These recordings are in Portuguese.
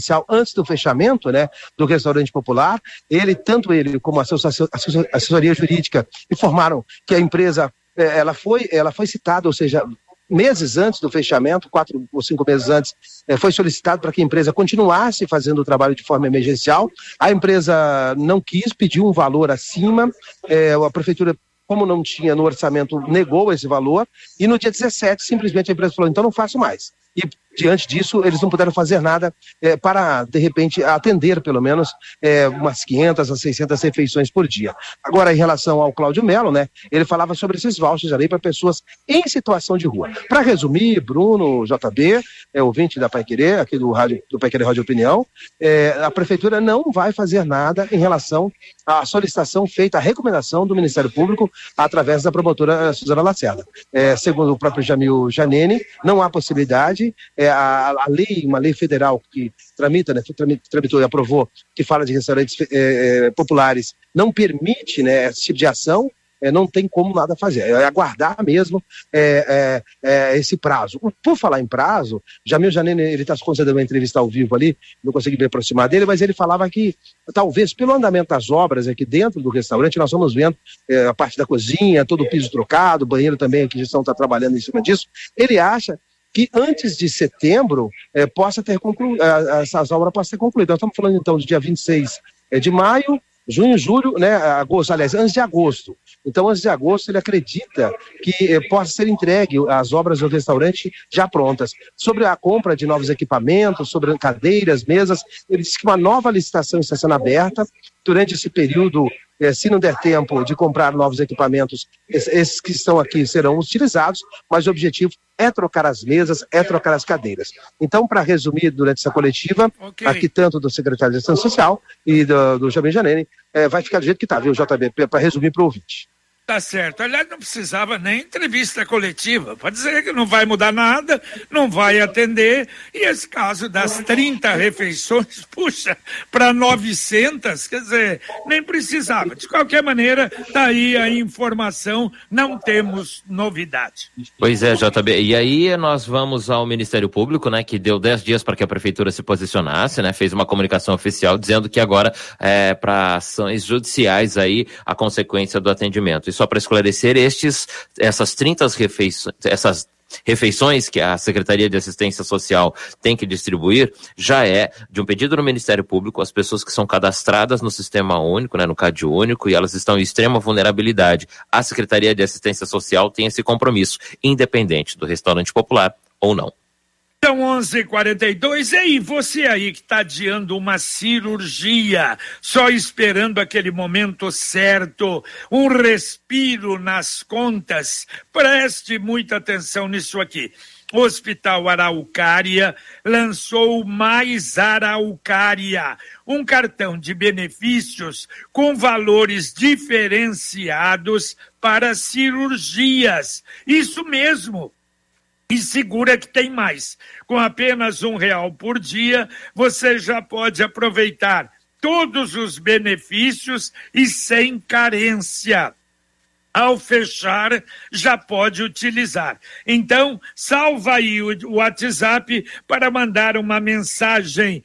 antes do fechamento, né, do restaurante popular. Tanto ele como a assessoria jurídica informaram que a empresa ela foi citada, ou seja, meses antes do fechamento, 4 ou 5 meses antes, foi solicitado para que a empresa continuasse fazendo o trabalho de forma emergencial. A empresa não quis, pediu um valor acima, a prefeitura, como não tinha no orçamento, negou esse valor, e no dia 17, simplesmente a empresa falou, então não faço mais. E, diante disso, eles não puderam fazer nada para, de repente, atender, pelo menos, umas 500 a 600 refeições por dia. Agora, em relação ao Cláudio Melo, né, ele falava sobre esses vouchers ali para pessoas em situação de rua. Para resumir, Bruno, JB, ouvinte da Paiquerê, aqui do Paiquerê Rádio Opinião, a Prefeitura não vai fazer nada em relação à solicitação feita, à recomendação do Ministério Público através da promotora Suzana Lacerda. Segundo o próprio Jamil Janene, não há possibilidade. Uma lei federal que tramitou e aprovou, que fala de restaurantes populares, não permite, né, esse tipo de ação. Não tem como nada fazer, é aguardar mesmo esse prazo. Por falar em prazo, Jamil Janene, ele está concedendo uma entrevista ao vivo ali, não consegui me aproximar dele, mas ele falava que talvez pelo andamento das obras aqui dentro do restaurante, nós estamos vendo a parte da cozinha, todo o piso trocado, o banheiro também, que a gestão está trabalhando em cima disso. Ele acha que antes de setembro possa ter concluído, essas obras possam ter concluído. Nós estamos falando então do dia 26 de maio, junho, julho, né, agosto, aliás, antes de agosto. Então, antes de agosto, ele acredita que possa ser entregue as obras do restaurante já prontas. Sobre a compra de novos equipamentos, sobre cadeiras, mesas, ele disse que uma nova licitação está sendo aberta. Durante esse período, se não der tempo de comprar novos equipamentos, esses que estão aqui serão utilizados, mas o objetivo é trocar as mesas, é trocar as cadeiras. Então, para resumir, durante essa coletiva, aqui tanto do secretário de Assistência Social e do Jamil Janene, vai ficar do jeito que está, viu, JB, para resumir para o ouvinte. Tá certo. Aliás, não precisava nem entrevista coletiva. Pode dizer que não vai mudar nada, não vai atender. E esse caso das 30 refeições, puxa, para 900, quer dizer, nem precisava. De qualquer maneira, tá aí a informação, não temos novidade. Pois é, JB. E aí nós vamos ao Ministério Público, né, que deu 10 dias para que a Prefeitura se posicionasse, né, fez uma comunicação oficial dizendo que agora para ações judiciais aí a consequência do atendimento. E só para esclarecer, essas 30 refeições que a Secretaria de Assistência Social tem que distribuir, já é de um pedido do Ministério Público, as pessoas que são cadastradas no Sistema Único, né, no CAD Único, e elas estão em extrema vulnerabilidade. A Secretaria de Assistência Social tem esse compromisso, independente do restaurante popular ou não. São 11h42, e aí, você aí que está adiando uma cirurgia, só esperando aquele momento certo, um respiro nas contas, preste muita atenção nisso aqui. O Hospital Araucária lançou Mais Araucária, um cartão de benefícios com valores diferenciados para cirurgias. Isso mesmo. E segura que tem mais. Com apenas R$1 por dia, você já pode aproveitar todos os benefícios e sem carência. Ao fechar, já pode utilizar. Então, salva aí o WhatsApp para mandar uma mensagem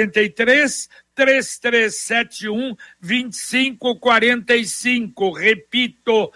43-3371-2545. Repito,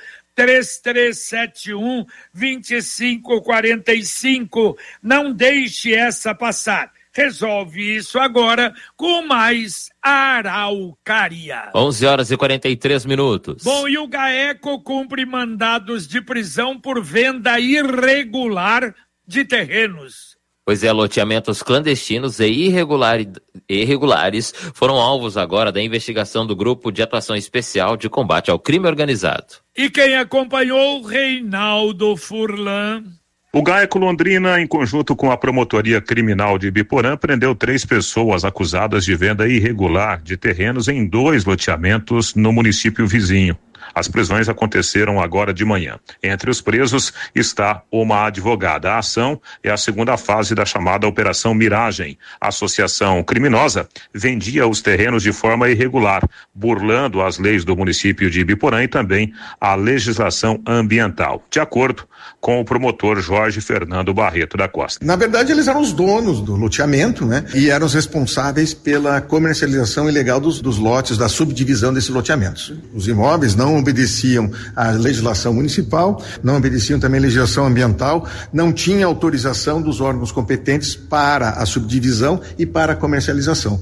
3371-2545. Não deixe essa passar. Resolve isso agora com Mais Araucária. 11h43. Bom, e o GAECO cumpre mandados de prisão por venda irregular de terrenos. Pois é, loteamentos clandestinos e irregulares foram alvos agora da investigação do Grupo de Atuação Especial de Combate ao Crime Organizado. E quem acompanhou, Reinaldo Furlan. O GAECO Londrina, em conjunto com a Promotoria Criminal de Ibiporã, prendeu 3 pessoas acusadas de venda irregular de terrenos em 2 loteamentos no município vizinho. As prisões aconteceram agora de manhã. Entre os presos está uma advogada. A ação é a segunda fase da chamada Operação Miragem. A associação criminosa vendia os terrenos de forma irregular, burlando as leis do município de Ibiporã e também a legislação ambiental, de acordo com o promotor Jorge Fernando Barreto da Costa. Na verdade, eles eram os donos do loteamento, né? E eram os responsáveis pela comercialização ilegal dos lotes, da subdivisão desses loteamentos. Os imóveis não obedeciam à legislação municipal, não obedeciam também à legislação ambiental, não tinha autorização dos órgãos competentes para a subdivisão e para a comercialização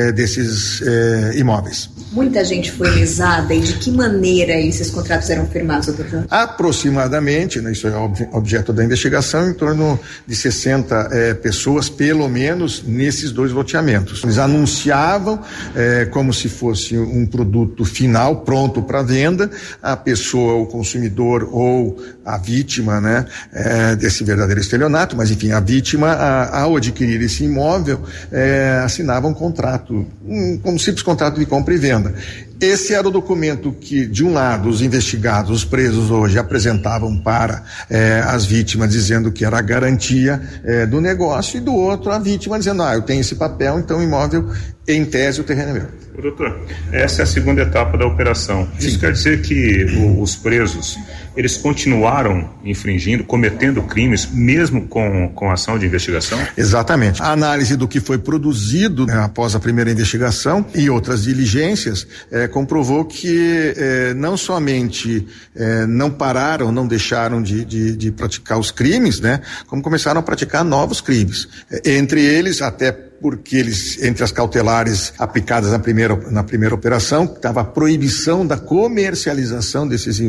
desses imóveis. Muita gente foi lesada, e de que maneira esses contratos eram firmados, doutor? Aproximadamente, né, isso é objeto da investigação, em torno de 60 pessoas, pelo menos, nesses dois loteamentos. Eles anunciavam como se fosse um produto final, pronto para venda, a pessoa, o consumidor ou a vítima, né, desse verdadeiro estelionato, mas enfim, a vítima, ao adquirir esse imóvel, assinava um contrato, um simples contrato de compra e venda. Esse era o documento que, de um lado, os investigados, os presos hoje, apresentavam para as vítimas, dizendo que era a garantia do negócio, e do outro, a vítima dizendo, eu tenho esse papel, então o imóvel, em tese, o terreno é meu. Doutor, essa é a segunda etapa da operação. Sim. Isso quer dizer que os presos, eles continuaram infringindo, cometendo crimes, mesmo com a ação de investigação? Exatamente. A análise do que foi produzido após a primeira investigação e outras diligências comprovou que não somente não pararam, não deixaram de praticar os crimes, né, como começaram a praticar novos crimes. Entre eles, até porque eles, entre as cautelares aplicadas na primeira operação, estava a proibição da comercialização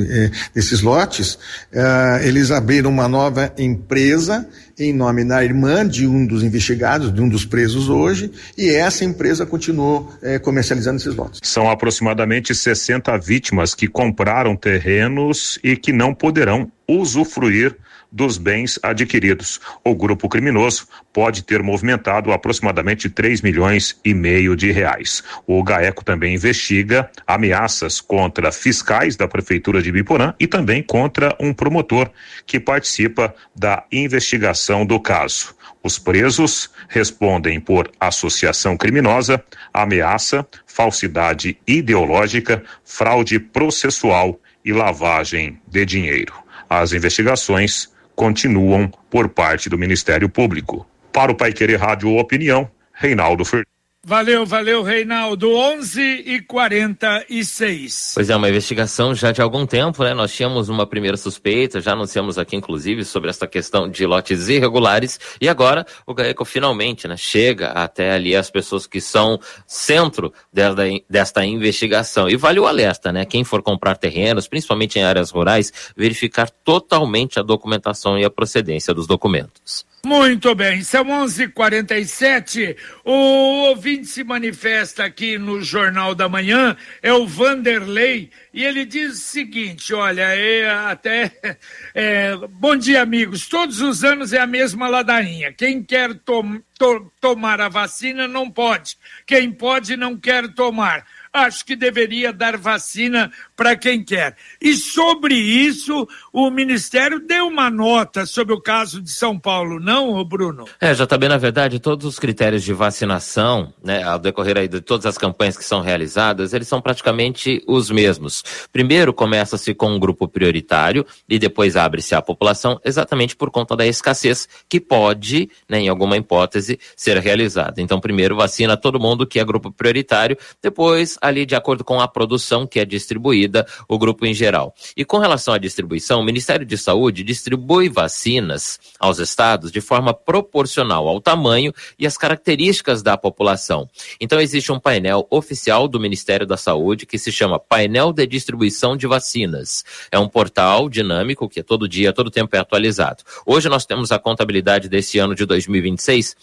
desses lotes, eles abriram uma nova empresa em nome da irmã de um dos investigados, de um dos presos hoje, e essa empresa continuou comercializando esses lotes. São aproximadamente 60 vítimas que compraram terrenos e que não poderão usufruir dos bens adquiridos. O grupo criminoso pode ter movimentado aproximadamente 3,5 milhões de reais. O GAECO também investiga ameaças contra fiscais da Prefeitura de Ibiporã e também contra um promotor que participa da investigação do caso. Os presos respondem por associação criminosa, ameaça, falsidade ideológica, fraude processual e lavagem de dinheiro. As investigações continuam por parte do Ministério Público. Para o Paiquerê Rádio Opinião, Reinaldo Fernandes. Valeu, Reinaldo. 11h46. Pois é, uma investigação já de algum tempo, né? Nós tínhamos uma primeira suspeita, já anunciamos aqui, inclusive, sobre essa questão de lotes irregulares, e agora o GAECO finalmente, né, chega até ali as pessoas que são centro desta investigação. E vale o alerta, né? Quem for comprar terrenos, principalmente em áreas rurais, verificar totalmente a documentação e a procedência dos documentos. Muito bem, são 11h47, o ouvinte se manifesta aqui no Jornal da Manhã, é o Vanderlei, e ele diz o seguinte, olha, bom dia, amigos, todos os anos é a mesma ladainha, quem quer tomar a vacina não pode, quem pode não quer tomar. Acho que deveria dar vacina para quem quer. E sobre isso, o Ministério deu uma nota sobre o caso de São Paulo, não, Bruno? JB, na verdade, todos os critérios de vacinação, né, ao decorrer aí de todas as campanhas que são realizadas, eles são praticamente os mesmos. Primeiro, começa-se com um grupo prioritário e depois abre-se à população, exatamente por conta da escassez que pode, né, em alguma hipótese, ser realizada. Então, primeiro, vacina todo mundo que é grupo prioritário, depois, ali de acordo com a produção que é distribuída, o grupo em geral. E com relação à distribuição, o Ministério de Saúde distribui vacinas aos estados de forma proporcional ao tamanho e às características da população. Então existe um painel oficial do Ministério da Saúde que se chama Painel de Distribuição de Vacinas. É um portal dinâmico que todo dia, todo tempo é atualizado. Hoje nós temos a contabilidade desse ano de 2026,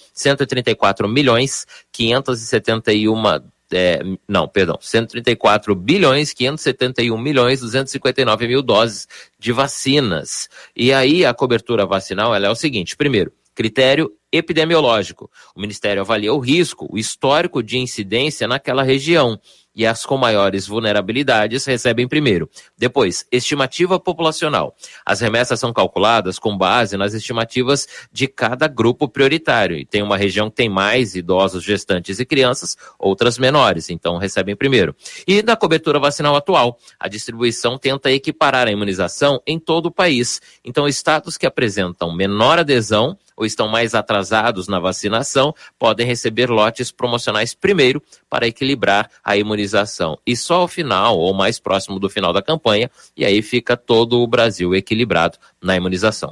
134 bilhões 571 milhões 259 mil doses de vacinas. E aí a cobertura vacinal ela é o seguinte: primeiro, critério epidemiológico. O Ministério avalia o risco, o histórico de incidência naquela região. e as com maiores vulnerabilidades recebem primeiro. Depois, estimativa populacional. As remessas são calculadas com base nas estimativas de cada grupo prioritário. E tem uma região que tem mais idosos, gestantes e crianças, outras menores, então recebem primeiro. E na cobertura vacinal atual, a distribuição tenta equiparar a imunização em todo o país. Então, estados que apresentam menor adesão ou estão mais atrasados na vacinação podem receber lotes promocionais primeiro para equilibrar a imunização. E só ao final, ou mais próximo do final da campanha, e aí fica todo o Brasil equilibrado na imunização.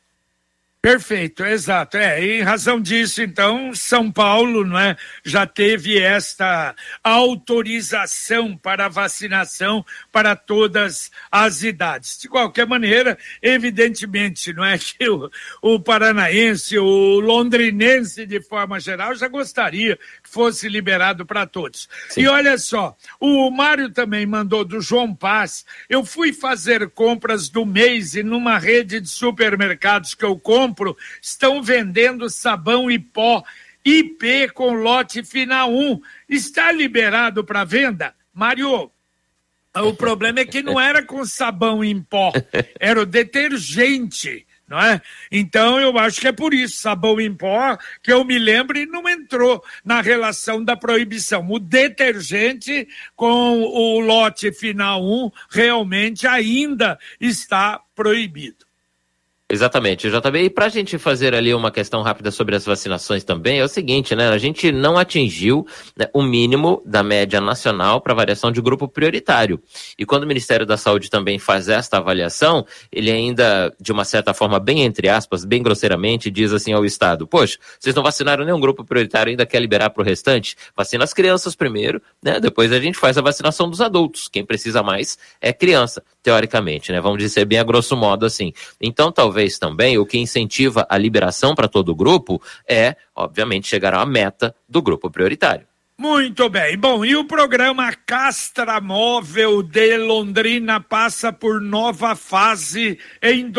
Perfeito, exato. Em razão disso, então, São Paulo, não é, já teve esta autorização para vacinação para todas as idades. De qualquer maneira, evidentemente, não é que o paranaense, o londrinense, de forma geral, já gostaria que fosse liberado para todos. Sim. E olha só, o Mário também mandou do João Paz. Eu fui fazer compras do mês e numa rede de supermercados que eu compro, estão vendendo sabão e pó IP com lote final 1. Está liberado para venda? Mário, o problema é que não era com sabão em pó, era o detergente, não é? Então eu acho que é por isso, sabão em pó, que eu me lembro, e não entrou na relação da proibição. O detergente com o lote final 1 realmente ainda está proibido. Exatamente, JB. E para a gente fazer ali uma questão rápida sobre as vacinações também, é o seguinte, né? A gente não atingiu, né, o mínimo da média nacional para variação de grupo prioritário. E quando o Ministério da Saúde também faz esta avaliação, ele ainda, de uma certa forma, bem entre aspas, bem grosseiramente, diz assim ao Estado: poxa, vocês não vacinaram nenhum grupo prioritário, ainda quer liberar para o restante? Vacina as crianças primeiro, né? Depois a gente faz a vacinação dos adultos. Quem precisa mais é criança, teoricamente, né? Vamos dizer bem a grosso modo assim. Então, talvez também o que incentiva a liberação para todo o grupo é, obviamente, chegar à meta do grupo prioritário. Muito bem. Bom, e o programa Castramóvel de Londrina passa por nova fase em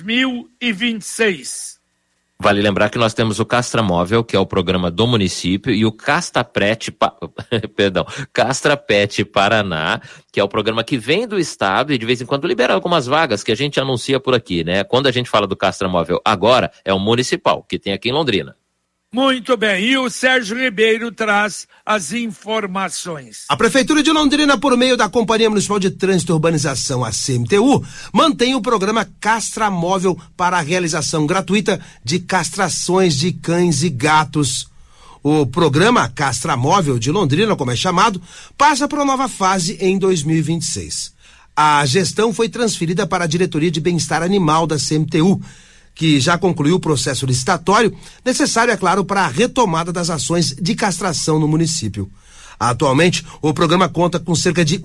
2026. Vale lembrar que nós temos o Castramóvel, que é o programa do município, e o Castrapet Paraná, que é o programa que vem do estado e de vez em quando libera algumas vagas que a gente anuncia por aqui, né? Quando a gente fala do Castramóvel agora, é o municipal, que tem aqui em Londrina. Muito bem, e o Sérgio Ribeiro traz as informações. A Prefeitura de Londrina, por meio da Companhia Municipal de Trânsito e Urbanização, a CMTU, mantém o programa Castramóvel para a realização gratuita de castrações de cães e gatos. O programa Castramóvel de Londrina, como é chamado, passa por uma nova fase em 2026. A gestão foi transferida para a Diretoria de Bem-Estar Animal da CMTU, que já concluiu o processo licitatório, necessário, é claro, para a retomada das ações de castração no município. Atualmente, o programa conta com cerca de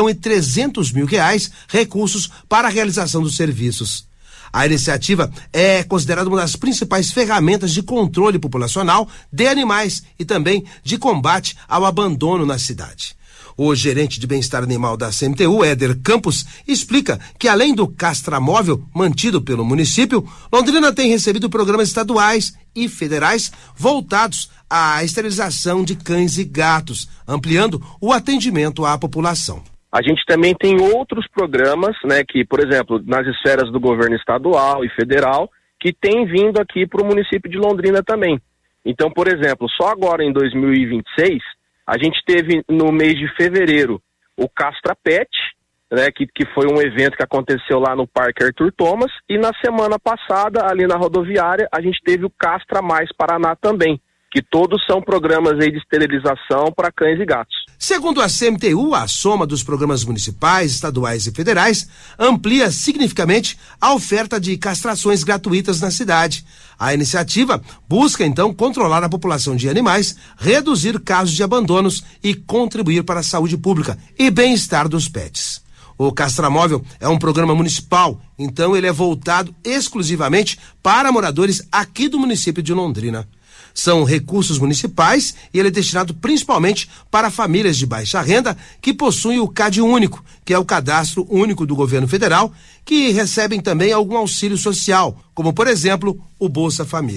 R$1.300.000 recursos para a realização dos serviços. A iniciativa é considerada uma das principais ferramentas de controle populacional de animais e também de combate ao abandono na cidade. O gerente de bem-estar animal da CMTU, Éder Campos, explica que além do Castramóvel mantido pelo município, Londrina tem recebido programas estaduais e federais voltados à esterilização de cães e gatos, ampliando o atendimento à população. A gente também tem outros programas, né, que, por exemplo, nas esferas do governo estadual e federal, que tem vindo aqui para o município de Londrina também. Então, por exemplo, só agora em 2026, a gente teve no mês de fevereiro o Castrapet, né, que foi um evento que aconteceu lá no Parque Arthur Thomas, e na semana passada, ali na rodoviária, a gente teve o Castra Mais Paraná também, que todos são programas aí de esterilização para cães e gatos. Segundo a CMTU, a soma dos programas municipais, estaduais e federais amplia significativamente a oferta de castrações gratuitas na cidade. A iniciativa busca, então, controlar a população de animais, reduzir casos de abandonos e contribuir para a saúde pública e bem-estar dos pets. O Castramóvel é um programa municipal, então ele é voltado exclusivamente para moradores aqui do município de Londrina. São recursos municipais e ele é destinado principalmente para famílias de baixa renda que possuem o CAD único, que é o cadastro único do governo federal, que recebem também algum auxílio social, como por exemplo o Bolsa Família.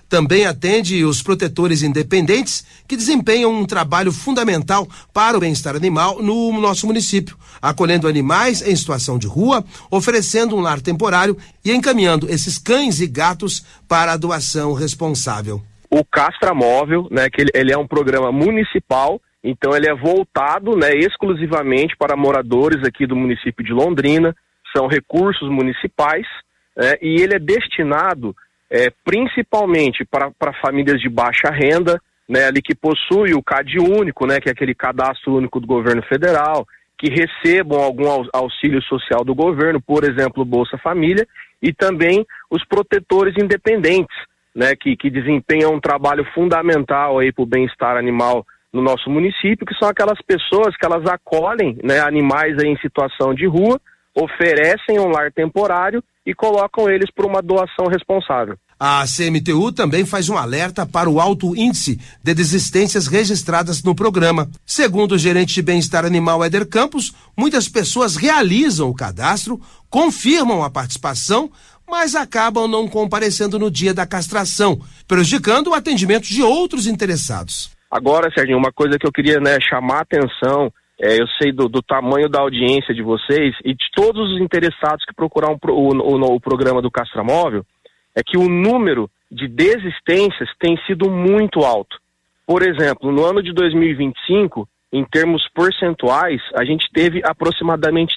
Também atende os protetores independentes que desempenham um trabalho fundamental para o bem-estar animal no nosso município, acolhendo animais em situação de rua, oferecendo um lar temporário e encaminhando esses cães e gatos para a doação responsável. O Castramóvel, né, que ele é um programa municipal, então ele é voltado, né, exclusivamente para moradores aqui do município de Londrina, são recursos municipais, e ele é destinado principalmente para famílias de baixa renda, né, ali que possui o CAD único, né, que é aquele cadastro único do governo federal, que recebam algum auxílio social do governo, por exemplo, Bolsa Família, e também os protetores independentes, né, que desempenham um trabalho fundamental aí para o bem-estar animal no nosso município, que são aquelas pessoas que elas acolhem, né, animais aí em situação de rua, oferecem um lar temporário e colocam eles por uma doação responsável. A CMTU também faz um alerta para o alto índice de desistências registradas no programa. Segundo o gerente de bem-estar animal Éder Campos, muitas pessoas realizam o cadastro, confirmam a participação, mas acabam não comparecendo no dia da castração, prejudicando o atendimento de outros interessados. Agora, Serginho, uma coisa que eu queria, né, chamar a atenção, eu sei do tamanho da audiência de vocês e de todos os interessados que procuraram o programa do Castramóvel, é que o número de desistências tem sido muito alto. Por exemplo, no ano de 2025, em termos percentuais, a gente teve aproximadamente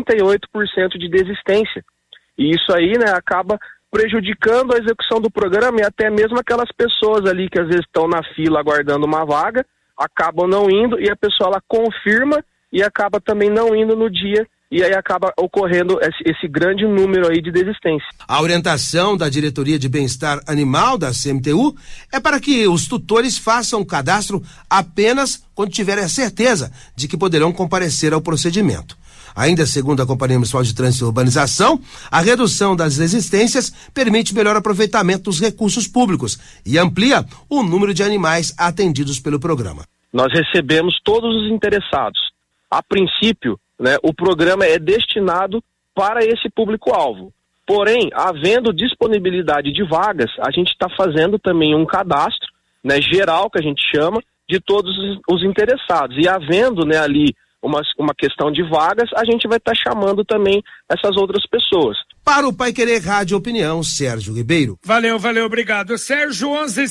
38% de desistência. E isso aí, né, acaba prejudicando a execução do programa e até mesmo aquelas pessoas ali que às vezes estão na fila aguardando uma vaga, acabam não indo e a pessoa ela confirma e acaba também não indo no dia e aí acaba ocorrendo esse grande número aí de desistência. A orientação da Diretoria de Bem-Estar Animal da CMTU é para que os tutores façam o cadastro apenas quando tiverem a certeza de que poderão comparecer ao procedimento. Ainda segundo a Companhia Municipal de Trânsito e Urbanização, a redução das desistências permite melhor aproveitamento dos recursos públicos e amplia o número de animais atendidos pelo programa. Nós recebemos todos os interessados. A princípio, né, o programa é destinado para esse público-alvo. Porém, havendo disponibilidade de vagas, a gente está fazendo também um cadastro, né, geral, que a gente chama, de todos os interessados. E havendo, né, ali uma questão de vagas, a gente vai estar chamando também essas outras pessoas. Para o Paiquerê Rádio Opinião, Sérgio Ribeiro. Valeu, obrigado. Sérgio,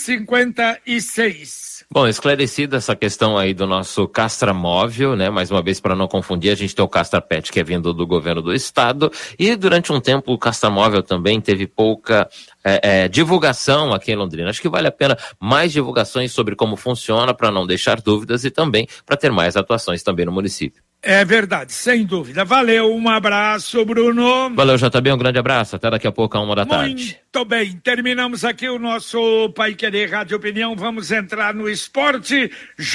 11:56. Bom, esclarecida essa questão aí do nosso Castramóvel, né? Mais uma vez, para não confundir, a gente tem o Castrapet, que é vindo do governo do estado, e durante um tempo o Castramóvel também teve pouca divulgação aqui em Londrina. Acho que vale a pena mais divulgações sobre como funciona, para não deixar dúvidas e também para ter mais atuações também no município. É verdade, sem dúvida. Valeu, um abraço, Bruno. Valeu, JB, um grande abraço. Até daqui a pouco, 13h. Muito bem, terminamos aqui o nosso Paiquerê Rádio Opinião. Vamos entrar no esporte.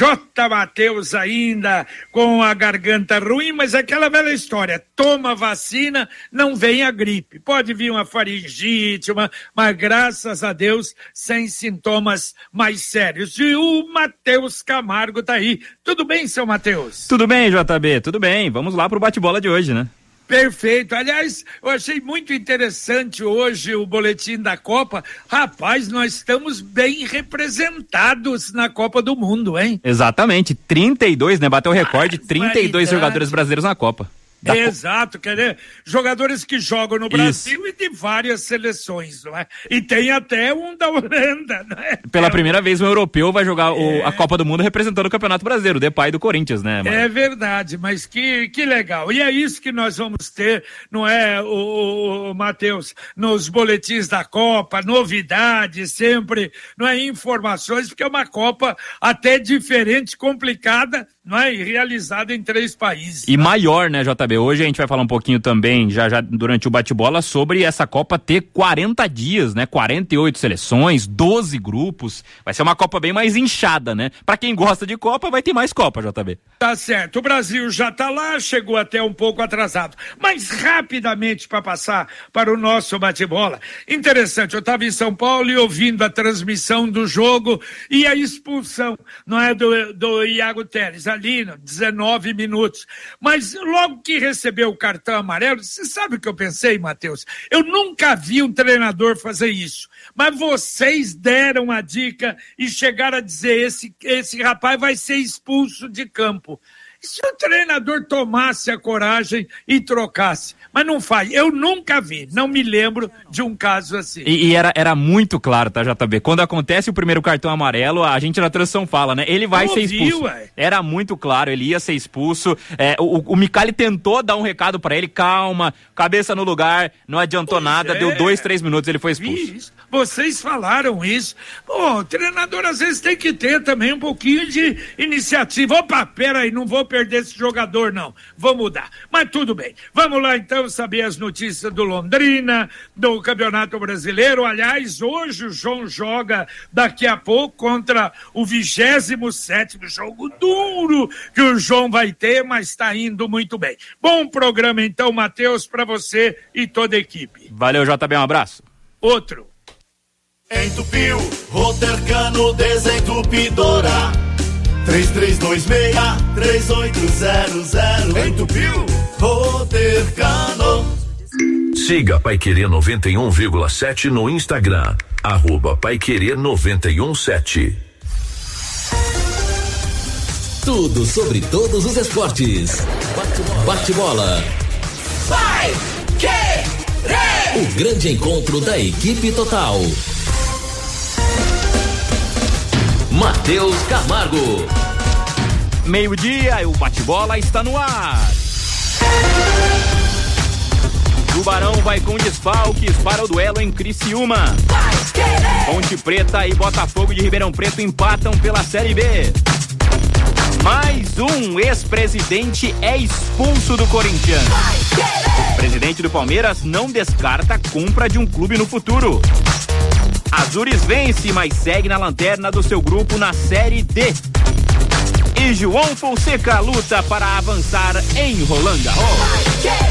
J. Matheus ainda com a garganta ruim, mas aquela velha história. Toma vacina, não vem a gripe. Pode vir uma faringite, mas graças a Deus, sem sintomas mais sérios. E o Matheus Camargo tá aí. Tudo bem, seu Matheus? Tudo bem, JB, tudo bem. Vamos lá pro bate-bola de hoje, né? Perfeito. Aliás, eu achei muito interessante hoje o boletim da Copa. Rapaz, nós estamos bem representados na Copa do Mundo, hein? Exatamente. 32, né? Bateu o recorde, 32 jogadores brasileiros na Copa. Exato, quer dizer, jogadores que jogam no Brasil e de várias seleções, não é? E tem até um da Holanda, não é? Pela primeira vez um europeu vai jogar a Copa do Mundo representando o Campeonato Brasileiro, o Depay do Corinthians, né, mano? É verdade, mas que legal. E é isso que nós vamos ter, não é, o Matheus, nos boletins da Copa, novidades sempre, não é, informações, porque é uma Copa até diferente, complicada, não é, e realizada em 3 países. E maior, né, JB? Hoje a gente vai falar um pouquinho também, já durante o bate-bola, sobre essa Copa ter 40 dias, né? 48 seleções, 12 grupos. Vai ser uma Copa bem mais inchada, né? Pra quem gosta de Copa, vai ter mais Copa, JB. Tá certo. O Brasil já tá lá, chegou até um pouco atrasado. Mas rapidamente, para passar para o nosso bate-bola. Interessante, eu estava em São Paulo e ouvindo a transmissão do jogo e a expulsão, não é, do Iago Telles. ali, 19 minutos. Mas logo que recebeu o cartão amarelo, você sabe o que eu pensei, Matheus? Eu nunca vi um treinador fazer isso. Mas vocês deram a dica e chegaram a dizer, esse rapaz vai ser expulso de campo. E se o treinador tomasse a coragem e trocasse? Mas não faz. Eu nunca vi, não me lembro de um caso assim. E era muito claro, tá, JB? Quando acontece o primeiro cartão amarelo, a gente na transição fala, né? Ele vai ser expulso. Era muito claro, ele ia ser expulso. O Micali tentou dar um recado pra ele, calma, cabeça no lugar, não adiantou nada, deu 2-3 minutos, ele foi expulso. Isso. Vocês falaram isso. Bom, o treinador às vezes tem que ter também um pouquinho de iniciativa. Opa, peraí, não vou perder esse jogador, não. Vou mudar. Mas tudo bem. Vamos lá, então, saber as notícias do Londrina, do Campeonato Brasileiro. Aliás, hoje o João joga daqui a pouco contra o 27º jogo duro que o João vai ter, mas está indo muito bem. Bom programa, então, Matheus, para você e toda a equipe. Valeu, JB, um abraço. Outro. Entupiu, Rotercano Desentupidora 3326-3800. Entupiu, Rotercano. Siga Paiquerê 91,7 no Instagram, @Paiquerê 917. Tudo sobre todos os esportes. Bate-bola. Vai, querer! O grande encontro da equipe total. Matheus Camargo. Meio-dia, o bate-bola está no ar. Tubarão vai com desfalques para o duelo em Criciúma. Ponte Preta e Botafogo de Ribeirão Preto empatam pela Série B. Mais um ex-presidente é expulso do Corinthians. O presidente do Palmeiras não descarta a compra de um clube no futuro. Azures vence, mas segue na lanterna do seu grupo na Série D. E João Fonseca luta para avançar em Roland Garros.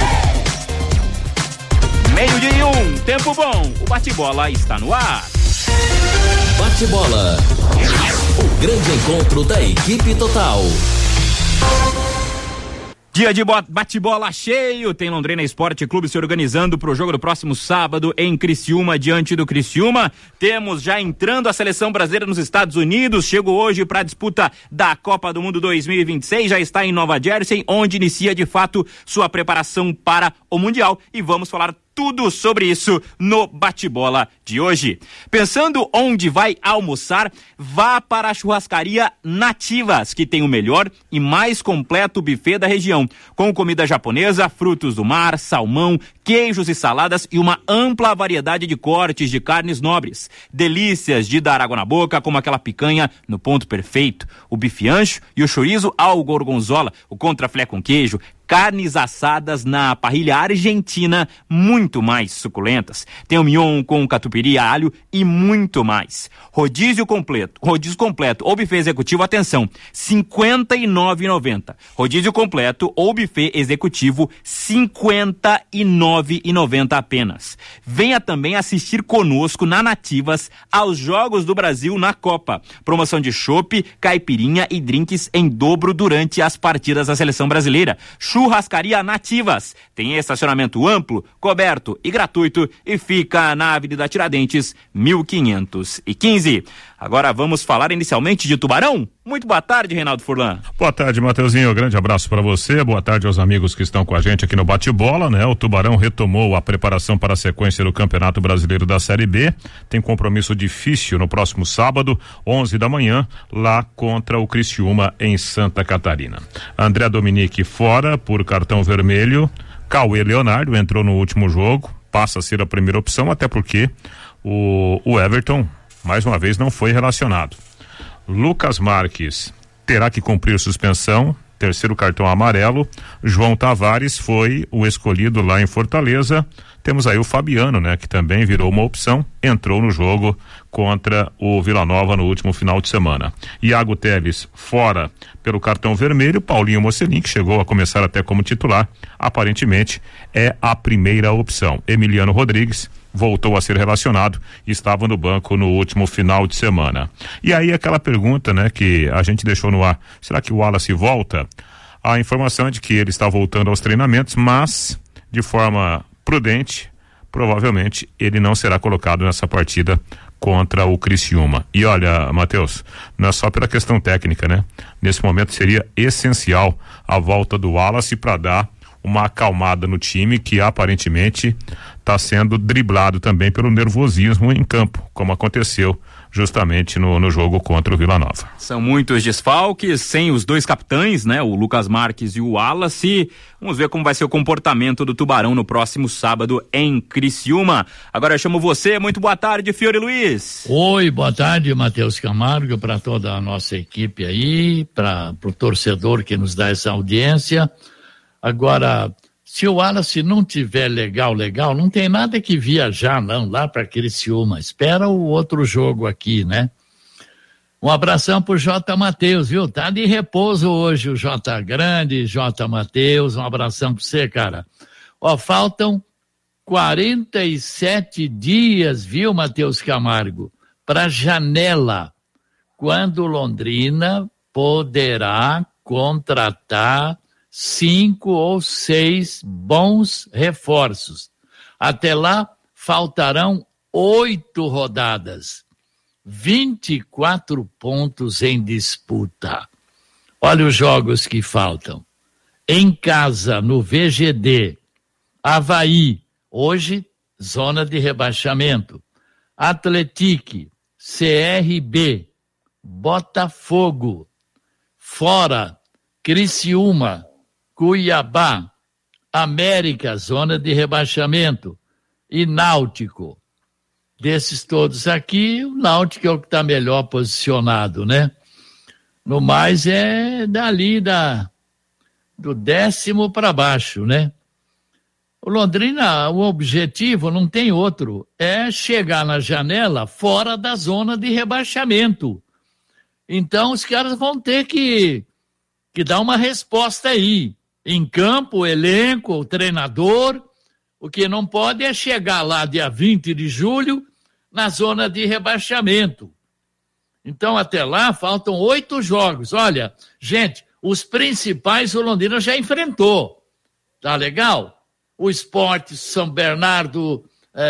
12:01, tempo bom, o bate-bola está no ar. Bate-bola, o grande encontro da equipe total. Dia de bate-bola cheio, tem Londrina Esporte Clube se organizando para o jogo do próximo sábado em Criciúma, diante do Criciúma. Temos já entrando a seleção brasileira nos Estados Unidos, chegou hoje para a disputa da Copa do Mundo 2026, já está em Nova Jersey, onde inicia de fato sua preparação para o Mundial, e vamos falar tudo sobre isso no bate-bola de hoje. Pensando onde vai almoçar, vá para a churrascaria Nativas, que tem o melhor e mais completo buffet da região, com comida japonesa, frutos do mar, salmão, queijos e saladas e uma ampla variedade de cortes de carnes nobres. Delícias de dar água na boca, como aquela picanha no ponto perfeito, o bife ancho e o chorizo ao gorgonzola, o contrafilé com queijo, carnes assadas na parrilha argentina, muito mais suculentas. Tem o mignon com catupiry, alho e muito mais. Rodízio completo ou buffet executivo, atenção, R$ 59,90. Rodízio completo ou buffet executivo, R$ 59,90 apenas. Venha também assistir conosco na Nativas aos Jogos do Brasil na Copa. Promoção de chopp, caipirinha e drinks em dobro durante as partidas da seleção brasileira. Churrascaria Nativas. Tem estacionamento amplo, coberto e gratuito e fica na Avenida Tiradentes, 1515. Agora vamos falar inicialmente de Tubarão. Muito boa tarde, Reinaldo Furlan. Boa tarde, Mateuzinho. Grande abraço para você. Boa tarde aos amigos que estão com a gente aqui no Bate-Bola, né? O Tubarão retomou a preparação para a sequência do Campeonato Brasileiro da Série B. Tem compromisso difícil no próximo sábado, 11 da manhã, lá contra o Criciúma em Santa Catarina. André Dominique fora por cartão vermelho. Cauê Leonardo entrou no último jogo, passa a ser a primeira opção, até porque o Everton mais uma vez não foi relacionado. Lucas Marques terá que cumprir suspensão, terceiro cartão amarelo. João Tavares foi o escolhido lá em Fortaleza. Temos aí o Fabiano, né, que também virou uma opção, entrou no jogo contra o Vila Nova no último final de semana. Iago Teles fora pelo cartão vermelho. Paulinho Mocelin, que chegou a começar até como titular, aparentemente é a primeira opção. Emiliano Rodrigues voltou a ser relacionado e estava no banco no último final de semana. E aí aquela pergunta, né, que a gente deixou no ar, será que o Wallace volta? A informação é de que ele está voltando aos treinamentos, mas de forma prudente, provavelmente ele não será colocado nessa partida contra o Criciúma. E olha, Matheus, não é só pela questão técnica, né? Nesse momento seria essencial a volta do Wallace para dar uma acalmada no time que aparentemente está sendo driblado também pelo nervosismo em campo, como aconteceu justamente no jogo contra o Vila Nova. São muitos desfalques, sem os dois capitães, né? O Lucas Marques e o Wallace. Vamos ver como vai ser o comportamento do Tubarão no próximo sábado em Criciúma. Agora eu chamo você, muito boa tarde, Fiore Luiz. Oi, boa tarde, Matheus Camargo, para toda a nossa equipe aí, para o torcedor que nos dá essa audiência. Agora, se o Wallace não tiver legal, não tem nada que viajar não, lá para Criciúma. Espera o outro jogo aqui, né? Um abração pro J. Matheus, viu? Tá de repouso hoje o J. Grande, J. Matheus, um abração pra você, cara. Ó, faltam 47 dias, viu, Matheus Camargo, pra janela, quando Londrina poderá contratar 5 ou 6 bons reforços. Até lá, faltarão 8 rodadas, 24 pontos em disputa. Olha os jogos que faltam. Em casa, no VGD, Avaí, hoje, zona de rebaixamento. Atlético, CRB, Botafogo, fora, Criciúma, Cuiabá, América, zona de rebaixamento, e Náutico. Desses todos aqui, o Náutico é o que está melhor posicionado, né? No mais é dali do 10º para baixo, né? O Londrina, o objetivo não tem outro, é chegar na janela fora da zona de rebaixamento. Então os caras vão ter que dar uma resposta aí. Em campo, o elenco, o treinador, o que não pode é chegar lá dia 20 de julho na zona de rebaixamento. Então, até lá, faltam 8 jogos. Olha, gente, os principais o Londrina já enfrentou. Tá legal? O Sport, São Bernardo,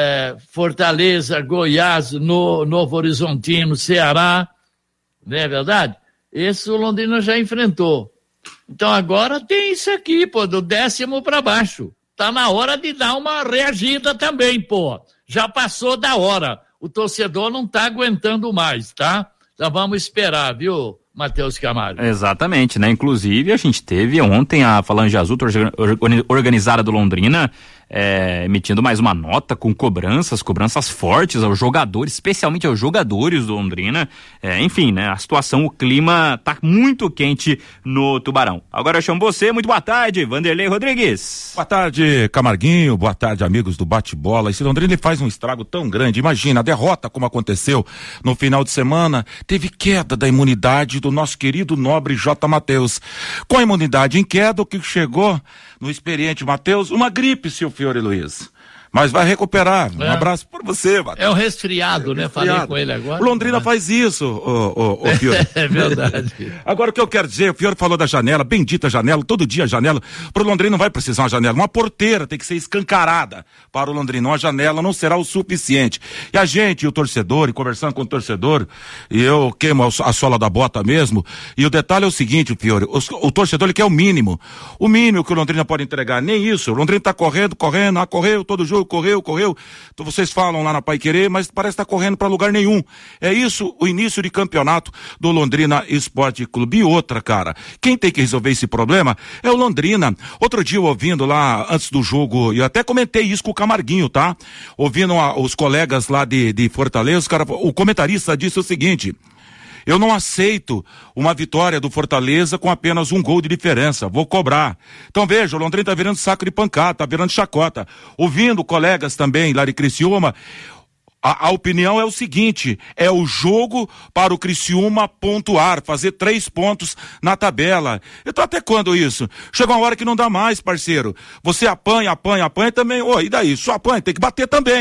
Fortaleza, Goiás, Novo Horizontino, Ceará. Não é verdade? Esse o Londrina já enfrentou. Então agora tem isso aqui, pô, do 10º para baixo. Tá na hora de dar uma reagida também, pô. Já passou da hora. O torcedor não tá aguentando mais, tá? Então vamos esperar, viu, Matheus Camargo? Exatamente, né? Inclusive a gente teve ontem a Falange Azul organizada do Londrina emitindo mais uma nota com cobranças fortes aos jogadores, especialmente aos jogadores do Londrina. Enfim, né? A situação, o clima tá muito quente no Tubarão. Agora eu chamo você, muito boa tarde, Vanderlei Rodrigues. Boa tarde, Camarguinho, boa tarde, amigos do Bate-Bola. Esse Londrina faz um estrago tão grande, imagina, a derrota como aconteceu no final de semana, teve queda da imunidade do nosso querido nobre J. Matheus. Com a imunidade em queda, o que chegou no experiente Matheus, uma gripe, seu Fiore Luiz. Mas vai recuperar. Um abraço por você, Matheus. É o resfriado, né? Falei com ele agora. O Londrina faz isso, o Fiore. É verdade. Agora o que eu quero dizer, o Fiore falou da janela, bendita janela, todo dia janela. Pro Londrina não vai precisar uma janela, uma porteira tem que ser escancarada para o Londrina. Uma janela não será o suficiente. E a gente, o torcedor, e conversando com o torcedor, e eu queimo a sola da bota mesmo, e o detalhe é o seguinte, Fiore, o torcedor ele quer o mínimo que o Londrina pode entregar, nem isso. O Londrina tá correndo, correu todo jogo, correu. Então vocês falam lá na Paiquerê, mas parece estar correndo para lugar nenhum. É isso o início de campeonato do Londrina Esporte Clube. E outra, cara, quem tem que resolver esse problema é o Londrina. Outro dia eu ouvindo lá, antes do jogo, eu até comentei isso com o Camarguinho, tá? Ouvindo os colegas lá de Fortaleza, o comentarista disse o seguinte: eu não aceito uma vitória do Fortaleza com apenas 1 gol de diferença. Vou cobrar. Então veja, o Londrina tá virando saco de pancada, tá virando chacota. Ouvindo colegas também lá de Criciúma, a opinião é o seguinte: é o jogo para o Criciúma pontuar, fazer 3 pontos na tabela. Então até quando isso? Chega uma hora que não dá mais, parceiro. Você apanha também. E daí? Só apanha, tem que bater também.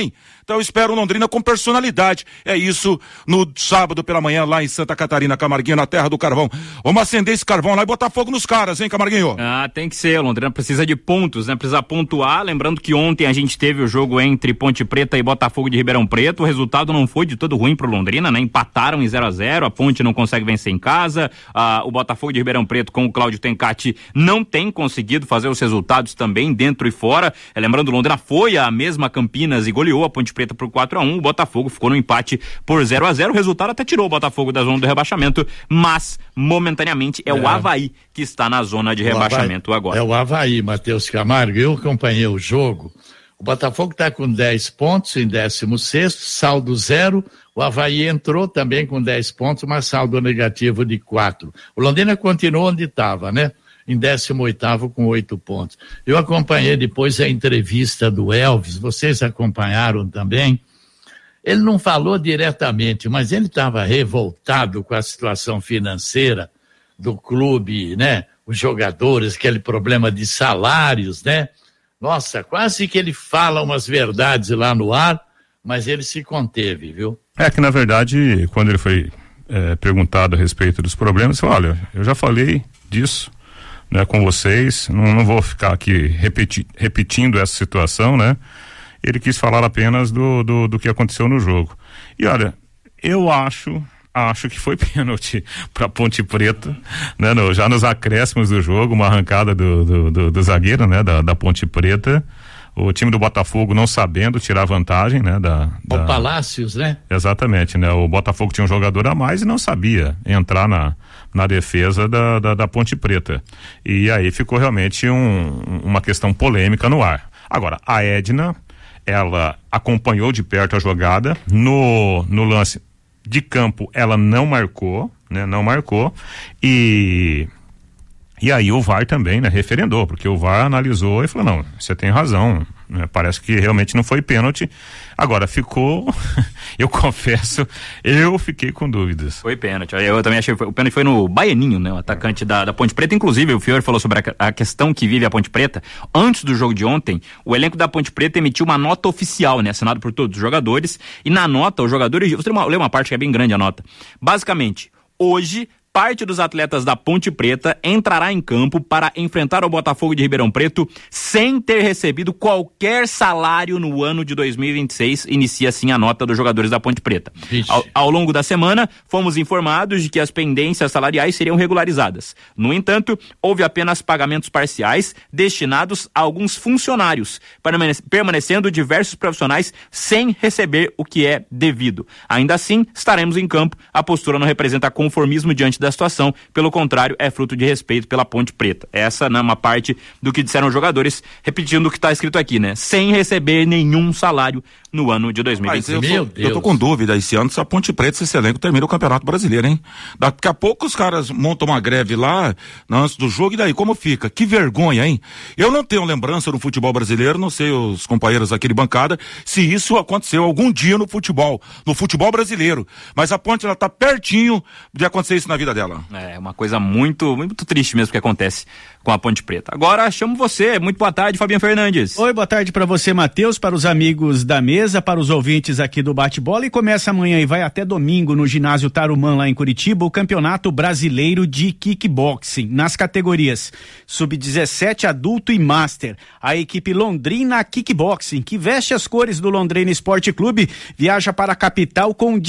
Então eu espero o Londrina com personalidade. É isso no sábado pela manhã lá em Santa Catarina, Camarguinho, na terra do carvão. Vamos acender esse carvão lá e botar fogo nos caras, hein, Camarguinho? Ah, tem que ser. O Londrina precisa de pontos, né? Precisa pontuar. Lembrando que ontem a gente teve o jogo entre Ponte Preta e Botafogo de Ribeirão Preto. O resultado não foi de todo ruim pro Londrina, né? Empataram em 0-0. A Ponte não consegue vencer em casa. O Botafogo de Ribeirão Preto com o Cláudio Tencati não tem conseguido fazer os resultados também dentro e fora. Lembrando, o Londrina foi a mesma Campinas e goleou a Ponte Preta por 4-1. O Botafogo ficou no empate por 0-0. O resultado até tirou o Botafogo da zona do rebaixamento, mas momentaneamente é o Avaí que está na zona de rebaixamento agora. É o Avaí, Matheus Camargo. Eu acompanhei o jogo. O Botafogo está com 10 pontos em 16º, saldo 0. O Avaí entrou também com 10 pontos, mas saldo negativo de 4. O Londrina continuou onde estava, né? Em 18º com 8 pontos. Eu acompanhei depois a entrevista do Elvis, vocês acompanharam também. Ele não falou diretamente, mas ele estava revoltado com a situação financeira do clube, né? Os jogadores, aquele problema de salários, né? Nossa, quase que ele fala umas verdades lá no ar, mas ele se conteve, viu? É que, na verdade, quando ele foi perguntado a respeito dos problemas, ele falou, olha, eu já falei disso, né, com vocês, não vou ficar aqui repetindo essa situação, né? Ele quis falar apenas do que aconteceu no jogo. E olha, eu acho que foi pênalti para Ponte Preta, né? Já nos acréscimos do jogo, uma arrancada do zagueiro, né? Da Ponte Preta. O time do Botafogo não sabendo tirar vantagem, né? O Palácios, né? Exatamente, né? O Botafogo tinha um jogador a mais e não sabia entrar na defesa da Ponte Preta. E aí ficou realmente uma questão polêmica no ar. Agora, a Edna, ela acompanhou de perto a jogada, no lance de campo ela não marcou, né? Não marcou, e aí o VAR também, né? Referendou, porque o VAR analisou e falou, não, você tem razão, né? Parece que realmente não foi pênalti. Agora ficou, eu confesso, eu fiquei com dúvidas. Foi pênalti, eu também achei, o pênalti foi no Baianinho, né? O atacante da Ponte Preta, inclusive o Fiore falou sobre a questão que vive a Ponte Preta. Antes do jogo de ontem, o elenco da Ponte Preta emitiu uma nota oficial, né? Assinada por todos os jogadores, e na nota, os jogadores, você lê uma parte que é bem grande a nota. Basicamente, hoje, parte dos atletas da Ponte Preta entrará em campo para enfrentar o Botafogo de Ribeirão Preto sem ter recebido qualquer salário no ano de 2026, inicia assim a nota dos jogadores da Ponte Preta. Ao longo da semana, fomos informados de que as pendências salariais seriam regularizadas. No entanto, houve apenas pagamentos parciais destinados a alguns funcionários, permanecendo diversos profissionais sem receber o que é devido. Ainda assim, estaremos em campo. A postura não representa conformismo diante da situação, pelo contrário, é fruto de respeito pela Ponte Preta. Essa não é uma parte do que disseram os jogadores, repetindo o que está escrito aqui, né? Sem receber nenhum salário no ano de 2025. Eu tô com dúvida esse ano se a Ponte Preta, se esse elenco termina o Campeonato Brasileiro, hein? Daqui a pouco os caras montam uma greve lá, antes do jogo, e daí, como fica? Que vergonha, hein? Eu não tenho lembrança no futebol brasileiro, não sei os companheiros aqui de bancada, se isso aconteceu algum dia no futebol brasileiro, mas a Ponte, ela tá pertinho de acontecer isso na vida dela. É uma coisa muito, muito triste mesmo que acontece com a Ponte Preta. Agora chamo você, muito boa tarde, Fabiano Fernandes. Oi, boa tarde para você, Matheus, para os amigos da mesa, para os ouvintes aqui do Bate-Bola, e começa amanhã e vai até domingo no ginásio Tarumã lá em Curitiba, o Campeonato Brasileiro de Kickboxing, nas categorias Sub-17, Adulto e Master. A equipe Londrina Kickboxing, que veste as cores do Londrina Esporte Clube, viaja para a capital com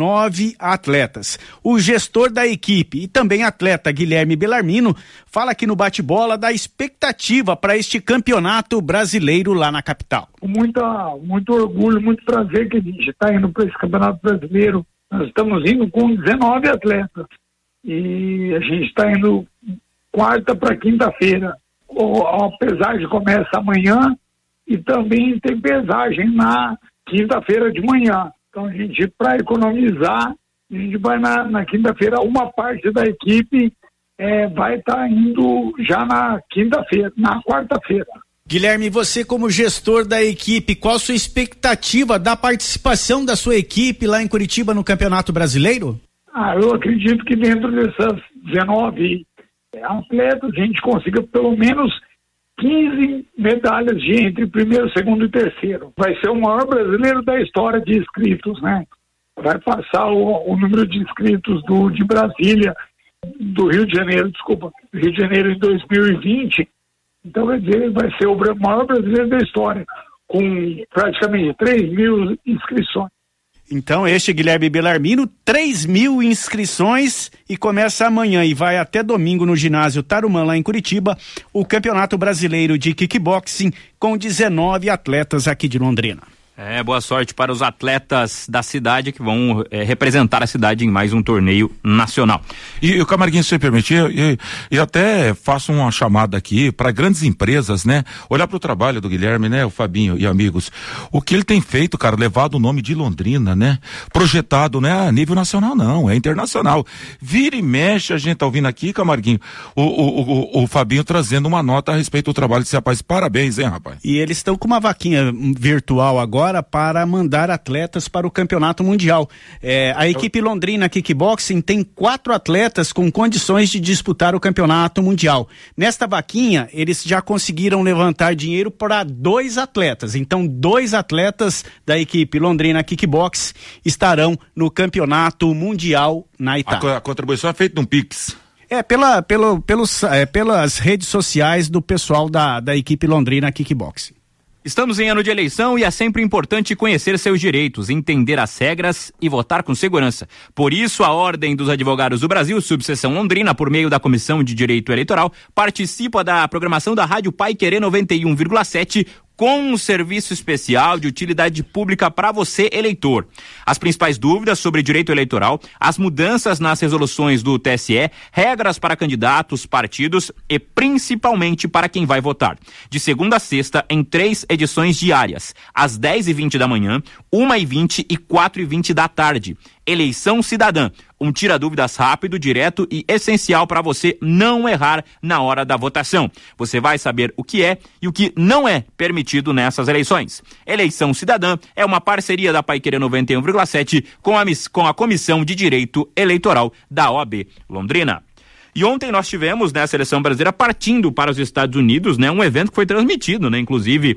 19 atletas. O gestor da equipe e também atleta Guilherme Bellarmino fala aqui no Bate-Bola da expectativa para este campeonato brasileiro lá na capital. Muito orgulho, muito prazer que a gente está indo para esse campeonato brasileiro. Nós estamos indo com 19 atletas e a gente está indo quarta para quinta-feira. A pesagem começa amanhã e também tem pesagem na quinta-feira de manhã. Então a gente, para economizar, a gente vai na quinta-feira, uma parte da equipe vai estar indo já na quinta-feira, na quarta-feira. Guilherme, você como gestor da equipe, qual a sua expectativa da participação da sua equipe lá em Curitiba no Campeonato Brasileiro? Eu acredito que dentro dessas 19 atletas a gente consiga pelo menos 15 medalhas de entre primeiro, segundo e terceiro. Vai ser o maior brasileiro da história de inscritos, né? Vai passar o número de inscritos de Brasília, do Rio de Janeiro, Rio de Janeiro em 2020. Então, quer dizer, vai ser o maior brasileiro da história, com praticamente 3.000 inscrições. Então, este Guilherme Bellarmino, 3.000 inscrições e começa amanhã e vai até domingo no ginásio Tarumã, lá em Curitiba, o Campeonato Brasileiro de Kickboxing com 19 atletas aqui de Londrina. Boa sorte para os atletas da cidade que vão representar a cidade em mais um torneio nacional. E o Camarguinho, se você permitir, eu até faço uma chamada aqui para grandes empresas, né? Olhar para o trabalho do Guilherme, né? O Fabinho e amigos. O que ele tem feito, cara, levado o nome de Londrina, né? Projetado, não é a nível nacional, não, é internacional. Vira e mexe, a gente tá ouvindo aqui, Camarguinho, o Fabinho trazendo uma nota a respeito do trabalho desse rapaz. Parabéns, hein, rapaz? E eles estão com uma vaquinha virtual agora para mandar atletas para o campeonato mundial. A equipe Londrina Kickboxing tem 4 atletas com condições de disputar o campeonato mundial. Nesta vaquinha, eles já conseguiram levantar dinheiro para 2 atletas. Então, 2 atletas da equipe Londrina Kickboxing estarão no campeonato mundial na Itália. A contribuição é feita num Pix. Pelas redes sociais do pessoal da equipe Londrina Kickboxing. Estamos em ano de eleição e é sempre importante conhecer seus direitos, entender as regras e votar com segurança. Por isso, a Ordem dos Advogados do Brasil, subseção Londrina, por meio da Comissão de Direito Eleitoral, participa da programação da Rádio Paiquerê 91,7 com um serviço especial de utilidade pública para você, eleitor. As principais dúvidas sobre direito eleitoral, as mudanças nas resoluções do TSE, regras para candidatos, partidos e principalmente para quem vai votar. De segunda a sexta, em 3 edições diárias, às 10h20 da manhã, 1h20 e 4h20 da tarde. Eleição Cidadã, um tira-dúvidas rápido, direto e essencial para você não errar na hora da votação. Você vai saber o que é e o que não é permitido nessas eleições. Eleição Cidadã é uma parceria da Paiquerê 91,7 com a Comissão de Direito Eleitoral da OAB Londrina. E ontem nós tivemos, né, a seleção brasileira partindo para os Estados Unidos, né, um evento que foi transmitido, né, inclusive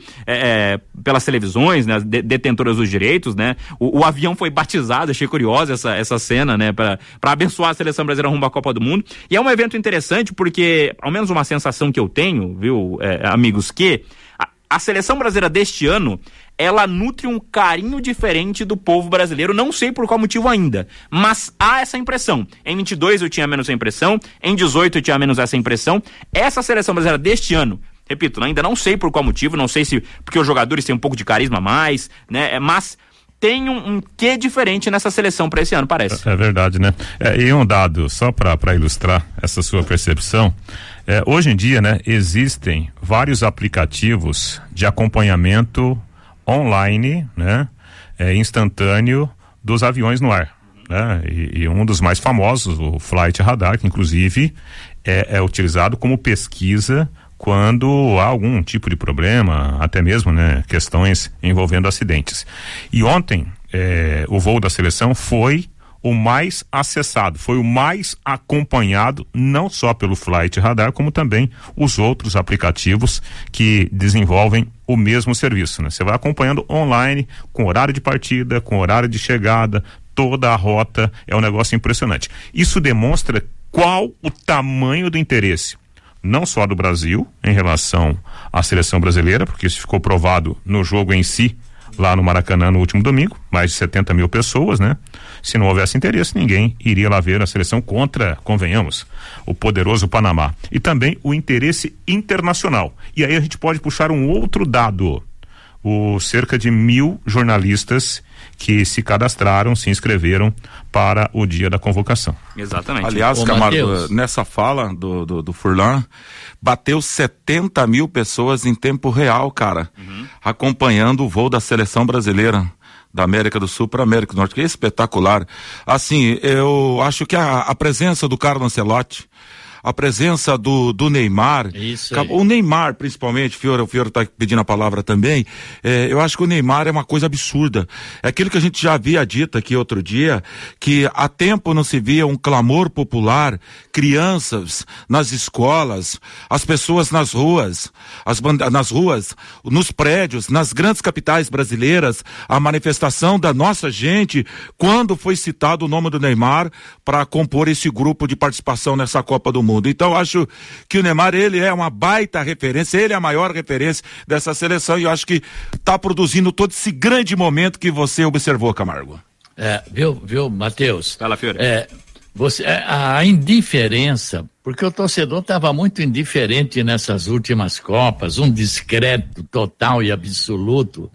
pelas televisões, né, detentoras dos direitos, né, o avião foi batizado, achei curiosa essa cena, né, para abençoar a seleção brasileira rumo à Copa do Mundo. E é um evento interessante porque, ao menos uma sensação que eu tenho, viu, amigos, que a seleção brasileira deste ano, ela nutre um carinho diferente do povo brasileiro, não sei por qual motivo ainda, mas há essa impressão. Em 22 eu tinha menos essa impressão, em 18 eu tinha menos essa impressão. Essa seleção brasileira deste ano, repito, ainda não sei por qual motivo, não sei se porque os jogadores têm um pouco de carisma a mais, né, mas tem um quê diferente nessa seleção para esse ano, parece. É verdade, né? E um dado, só para ilustrar essa sua percepção, hoje em dia, né, existem vários aplicativos de acompanhamento online, né, instantâneo dos aviões no ar, né? E um dos mais famosos, o Flight Radar, que inclusive é utilizado como pesquisa quando há algum tipo de problema, até mesmo, né, questões envolvendo acidentes. E ontem, o voo da seleção foi o mais acessado, foi o mais acompanhado, não só pelo Flight Radar, como também os outros aplicativos que desenvolvem o mesmo serviço, né? Você vai acompanhando online, com horário de partida, com horário de chegada, toda a rota, é um negócio impressionante. Isso demonstra qual o tamanho do interesse, não só do Brasil, em relação à seleção brasileira, porque isso ficou provado no jogo em si, lá no Maracanã no último domingo, mais de 70 mil pessoas, né? Se não houvesse interesse, ninguém iria lá ver a seleção contra, convenhamos, o poderoso Panamá. E também o interesse internacional. E aí a gente pode puxar um outro dado, cerca de 1.000 jornalistas que se cadastraram, se inscreveram para o dia da convocação. Exatamente. Aliás, Camargo, nessa fala do Furlan, bateu 70 mil pessoas em tempo real, cara, acompanhando o voo da seleção brasileira da América do Sul para a América do Norte, que é espetacular. Assim, eu acho que a presença do Carlo Ancelotti, a presença do Neymar. Isso aí. O Neymar, principalmente, o Fiore está pedindo a palavra também. Eu acho que o Neymar é uma coisa absurda. É aquilo que a gente já havia dito aqui outro dia, que há tempo não se via um clamor popular, crianças nas escolas, as pessoas nas ruas, nos prédios, nas grandes capitais brasileiras, a manifestação da nossa gente quando foi citado o nome do Neymar para compor esse grupo de participação nessa Copa do Mundo. Então acho que o Neymar, ele é uma baita referência, ele é a maior referência dessa seleção e eu acho que está produzindo todo esse grande momento que você observou, Camargo. Viu, Matheus? Fala, Fiore. A indiferença, porque o torcedor estava muito indiferente nessas últimas Copas, um descrédito total e absoluto.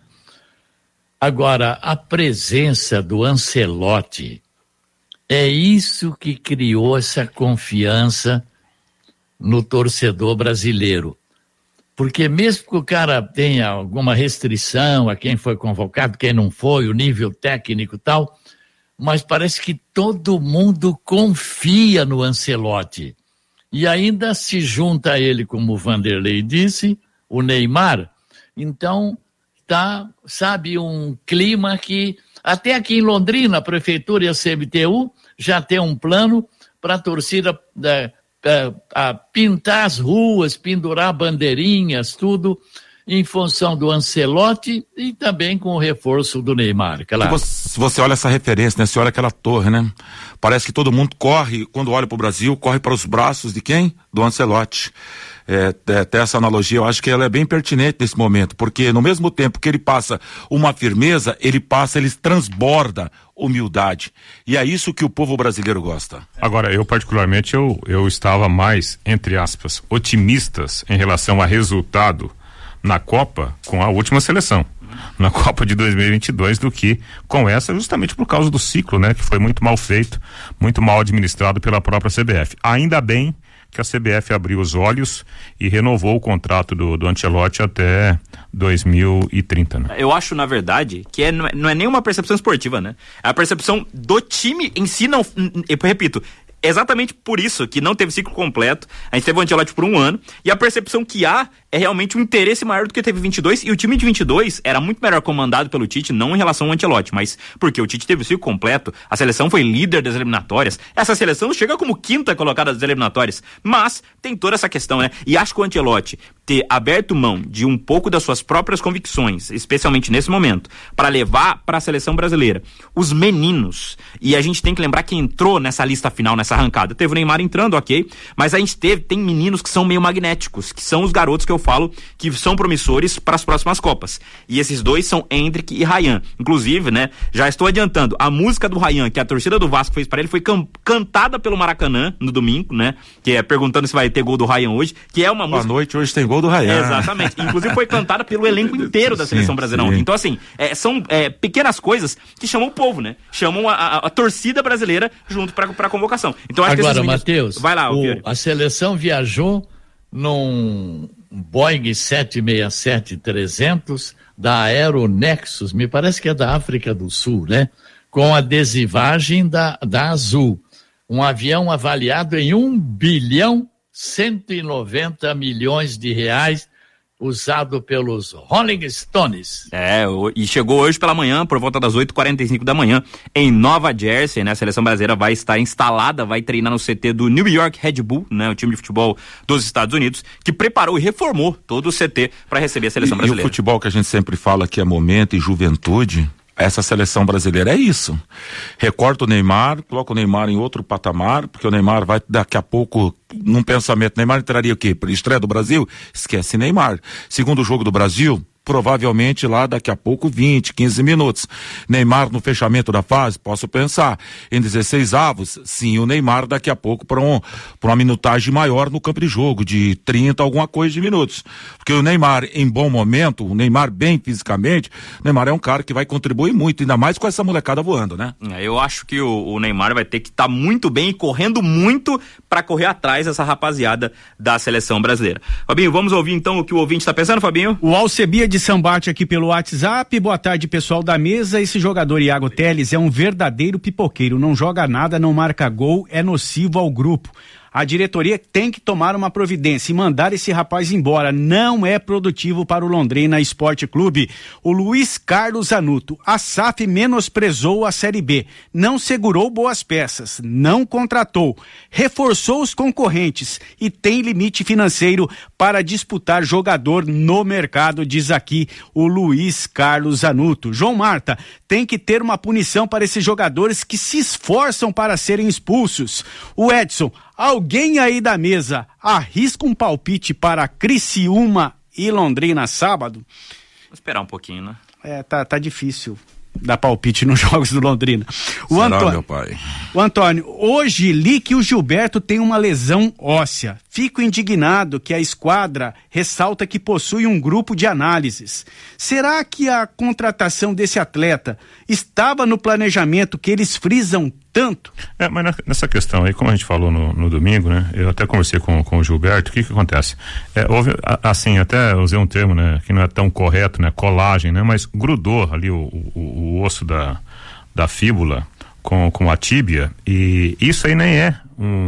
Agora, a presença do Ancelotti é isso que criou essa confiança no torcedor brasileiro. Porque mesmo que o cara tenha alguma restrição a quem foi convocado, quem não foi, o nível técnico e tal, mas parece que todo mundo confia no Ancelotti. E ainda se junta a ele, como o Vanderlei disse, o Neymar. Então, sabe, um clima que até aqui em Londrina, a Prefeitura e a CMTU já tem um plano para a torcida a pintar as ruas, pendurar bandeirinhas, tudo em função do Ancelotti e também com o reforço do Neymar, claro. Se você olha essa referência, né? Você olha aquela torre, né? Parece que todo mundo corre, quando olha para o Brasil, corre para os braços de quem? Do Ancelotti. Até essa analogia, eu acho que ela é bem pertinente nesse momento, porque no mesmo tempo que ele passa uma firmeza, ele transborda humildade. E é isso que o povo brasileiro gosta. Agora, eu particularmente, eu estava mais, entre aspas, otimistas em relação a resultado na Copa com a última seleção, na Copa de 2022, do que com essa, justamente por causa do ciclo, né? Que foi muito mal feito, muito mal administrado pela própria CBF. Ainda bem que a CBF abriu os olhos e renovou o contrato do Ancelotti até 2030, né? Eu acho, na verdade, que não é nenhuma percepção esportiva, né? É a percepção do time em si, não, eu repito, exatamente por isso que não teve ciclo completo, a gente teve o Ancelotti por um ano, e a percepção que há é realmente um interesse maior do que teve 22, e o time de 22 era muito melhor comandado pelo Tite, não em relação ao Ancelotti, mas porque o Tite teve o ciclo completo, a seleção foi líder das eliminatórias, essa seleção chega como quinta colocada das eliminatórias, mas tem toda essa questão, né? E acho que o Ancelotti ter aberto mão de um pouco das suas próprias convicções, especialmente nesse momento, para levar para a seleção brasileira os meninos, e a gente tem que lembrar que entrou nessa lista final, nessa arrancada, teve o Neymar entrando, ok, mas a gente tem meninos que são meio magnéticos, que são os garotos que eu falo que são promissores para as próximas Copas, e esses dois são Endrick e Ryan. Inclusive, né, já estou adiantando, a música do Ryan, que a torcida do Vasco fez para ele, foi cantada pelo Maracanã no domingo, né, que é perguntando se vai ter gol do Ryan hoje, que é uma música... Boa noite, hoje tem gol do Ryan. Exatamente, inclusive foi cantada pelo elenco inteiro da seleção brasileira. Então assim, são pequenas coisas que chamam o povo, né, chamam a torcida brasileira junto para a convocação. Então acho agora, que Matheus, vai lá, a seleção viajou num Boeing 767-300 da Aeronexus, me parece que é da África do Sul, né? Com adesivagem da Azul. Um avião avaliado em 1.190 bilhões de reais, usado pelos Rolling Stones. E chegou hoje pela manhã, por volta das 8h45 da manhã, em Nova Jersey, né? A seleção brasileira vai estar instalada, vai treinar no CT do New York Red Bull, né? O time de futebol dos Estados Unidos, que preparou e reformou todo o CT para receber a seleção brasileira. E o futebol que a gente sempre fala que é momento e juventude, essa seleção brasileira é isso. Recorta o Neymar, coloca o Neymar em outro patamar, porque o Neymar vai daqui a pouco, num pensamento, Neymar entraria o quê? Para estreia do Brasil? Esquece Neymar. Segundo jogo do Brasil, provavelmente lá daqui a pouco 20, 15 minutos. Neymar no fechamento da fase, posso pensar. Em 16 avos, sim, o Neymar daqui a pouco para uma minutagem maior no campo de jogo, de 30, alguma coisa de minutos. Porque o Neymar em bom momento, o Neymar bem fisicamente, o Neymar é um cara que vai contribuir muito, ainda mais com essa molecada voando, né? Eu acho que o Neymar vai ter que estar muito bem e correndo muito para correr atrás dessa rapaziada da seleção brasileira. Fabinho, vamos ouvir então o que o ouvinte está pensando, Fabinho? O Alcebia de Sambate aqui pelo WhatsApp. Boa tarde, pessoal da mesa. Esse jogador Iago Telles é um verdadeiro pipoqueiro, não joga nada, não marca gol, é nocivo ao grupo. A diretoria tem que tomar uma providência e mandar esse rapaz embora. Não é produtivo para o Londrina Esporte Clube. O Luiz Carlos Zanuto, a SAF menosprezou a Série B, não segurou boas peças, não contratou, reforçou os concorrentes e tem limite financeiro para disputar jogador no mercado, diz aqui o Luiz Carlos Zanuto. João Marta, tem que ter uma punição para esses jogadores que se esforçam para serem expulsos. O Edson, alguém aí da mesa arrisca um palpite para Criciúma e Londrina sábado? Vou esperar um pouquinho, né? Tá difícil dar palpite nos jogos do Londrina. Meu pai. O Antônio, hoje li que o Gilberto tem uma lesão óssea. Fico indignado que a esquadra ressalta que possui um grupo de análises. Será que a contratação desse atleta estava no planejamento que eles frisam tanto? Mas nessa questão aí, como a gente falou no domingo, né? Eu até conversei com o Gilberto, o que acontece? Houve, assim, até usei um termo, né? Que não é tão correto, né? Colagem, né? Mas grudou ali o osso da fíbula com a tíbia, e isso aí nem é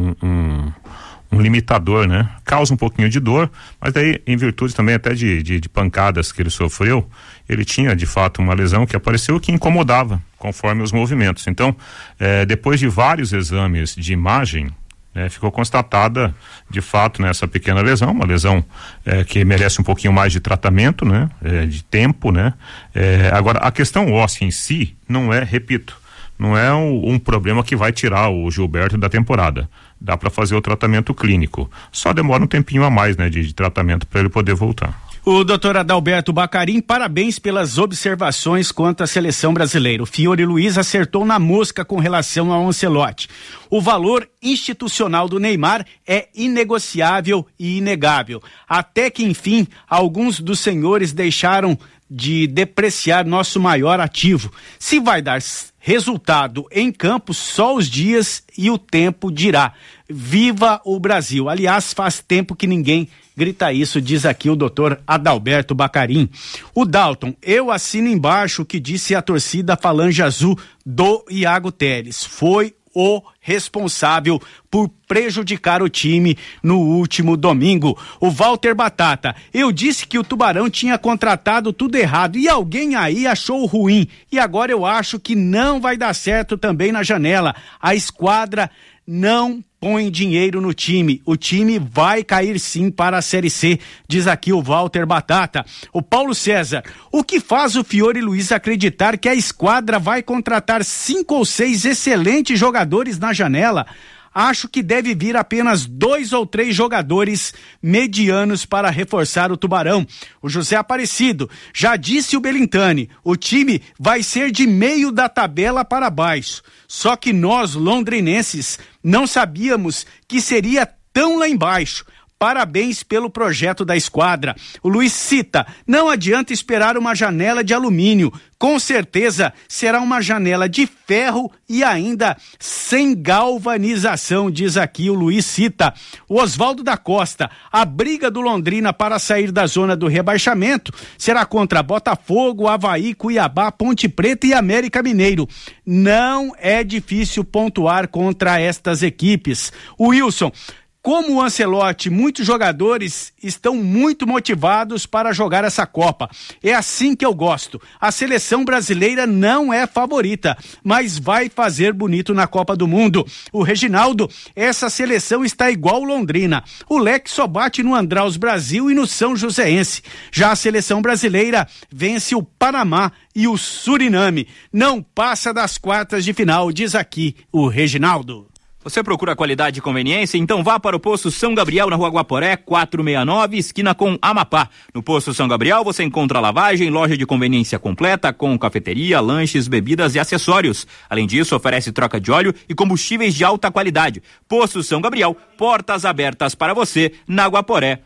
um limitador, né? Causa um pouquinho de dor, mas daí, em virtude também até de pancadas que ele sofreu, ele tinha de fato uma lesão que apareceu que incomodava conforme os movimentos. Então, depois de vários exames de imagem, ficou constatada de fato nessa pequena lesão, uma lesão que merece um pouquinho mais de tratamento, né? De tempo, né? Agora, a questão óssea em si não é, repito, não é um problema que vai tirar o Gilberto da temporada. Dá para fazer o tratamento clínico. Só demora um tempinho a mais, né, de tratamento para ele poder voltar. O doutor Adalberto Bacarim, parabéns pelas observações quanto à seleção brasileira. O Fiore Luiz acertou na mosca com relação ao Ancelotti. O valor institucional do Neymar é inegociável e inegável. Até que, enfim, alguns dos senhores deixaram de depreciar nosso maior ativo. Se vai dar resultado em campo, só os dias e o tempo dirá. Viva o Brasil! Aliás, faz tempo que ninguém grita isso, diz aqui o doutor Adalberto Bacarim. O Dalton, eu assino embaixo o que disse a torcida Falange Azul do Iago Teles. Foi o responsável por prejudicar o time no último domingo. O Walter Batata, eu disse que o Tubarão tinha contratado tudo errado e alguém aí achou ruim e agora eu acho que não vai dar certo também na janela. A esquadra não põe dinheiro no time, o time vai cair sim para a Série C, diz aqui o Walter Batata. O Paulo César, o que faz o Fiore Luiz acreditar que a esquadra vai contratar 5 ou 6 excelentes jogadores na janela? Acho que deve vir apenas 2 ou 3 jogadores medianos para reforçar o Tubarão. O José Aparecido, já disse o Belintani, o time vai ser de meio da tabela para baixo. Só que nós, londrinenses, não sabíamos que seria tão lá embaixo. Parabéns pelo projeto da esquadra. O Luiz cita, não adianta esperar uma janela de alumínio. Com certeza será uma janela de ferro e ainda sem galvanização, diz aqui o Luiz cita. O Oswaldo da Costa, a briga do Londrina para sair da zona do rebaixamento será contra Botafogo, Avaí, Cuiabá, Ponte Preta e América Mineiro. Não é difícil pontuar contra estas equipes. O Wilson, como o Ancelotti, muitos jogadores estão muito motivados para jogar essa Copa. É assim que eu gosto. A seleção brasileira não é favorita, mas vai fazer bonito na Copa do Mundo. O Reginaldo, essa seleção está igual Londrina. O leque só bate no Andraus Brasil e no São Joséense. Já a seleção brasileira vence o Panamá e o Suriname. Não passa das quartas de final, diz aqui o Reginaldo. Você procura qualidade e conveniência? Então vá para o Posto São Gabriel, na Rua Guaporé, 469, esquina com Amapá. No Posto São Gabriel você encontra lavagem, loja de conveniência completa com cafeteria, lanches, bebidas e acessórios. Além disso, oferece troca de óleo e combustíveis de alta qualidade. Posto São Gabriel, portas abertas para você na Guaporé,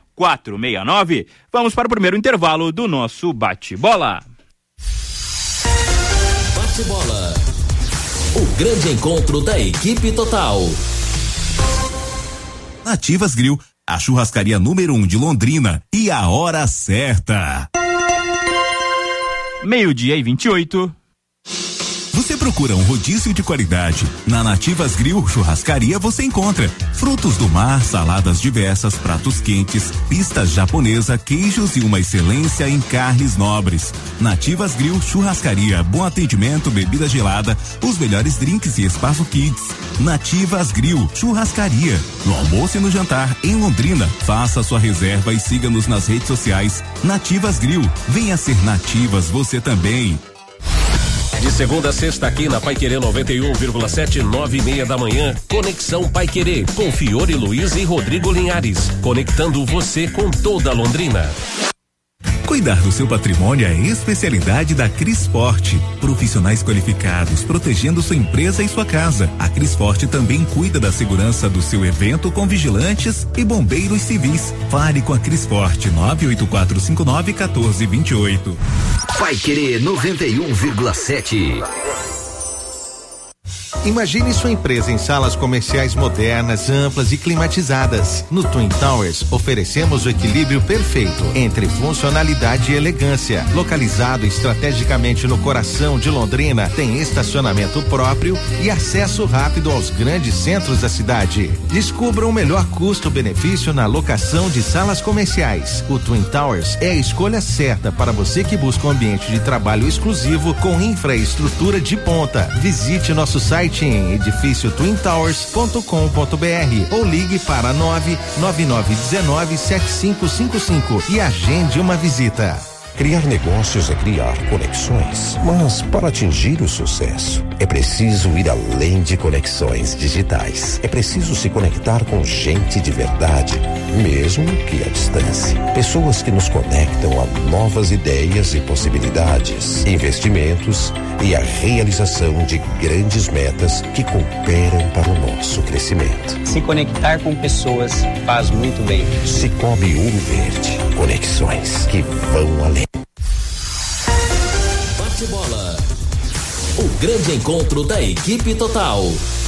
469. Vamos para o primeiro intervalo do nosso bate-bola. Bate-bola. O grande encontro da equipe total. Nativas Grill, a churrascaria número 1 de Londrina e a hora certa. 12:28. Você procura um rodízio de qualidade, na Nativas Grill Churrascaria você encontra frutos do mar, saladas diversas, pratos quentes, pistas japonesa, queijos e uma excelência em carnes nobres. Nativas Grill Churrascaria, bom atendimento, bebida gelada, os melhores drinks e espaço kids. Nativas Grill Churrascaria, no almoço e no jantar em Londrina. Faça sua reserva e siga-nos nas redes sociais. Nativas Grill, venha ser Nativas você também. De segunda a sexta aqui na Paiquerê 91,7, 9:30 da manhã. Conexão Paiquerê com Fiore Luiz e Rodrigo Linhares, conectando você com toda Londrina. Cuidar do seu patrimônio é especialidade da Crisport. Profissionais qualificados protegendo sua empresa e sua casa. A Crisport também cuida da segurança do seu evento com vigilantes e bombeiros civis. Fale com a Crisport 984591428. Paiquerê 91,7. Imagine sua empresa em salas comerciais modernas, amplas e climatizadas. No Twin Towers, oferecemos o equilíbrio perfeito entre funcionalidade e elegância. Localizado estrategicamente no coração de Londrina, tem estacionamento próprio e acesso rápido aos grandes centros da cidade. Descubra o melhor custo-benefício na locação de salas comerciais. O Twin Towers é a escolha certa para você que busca um ambiente de trabalho exclusivo com infraestrutura de ponta. Visite nosso site em edifício twintowers.com.br ou ligue para 999197555 e agende uma visita. Criar negócios é criar conexões, mas para atingir o sucesso é preciso ir além de conexões digitais. É preciso se conectar com gente de verdade, mesmo que à distância. Pessoas que nos conectam a novas ideias e possibilidades, investimentos e a realização de grandes metas que cooperam para o nosso crescimento. Se conectar com pessoas faz muito bem. Cicobi Ouro Verde, conexões que vão além. Bate-bola. O grande encontro da equipe total.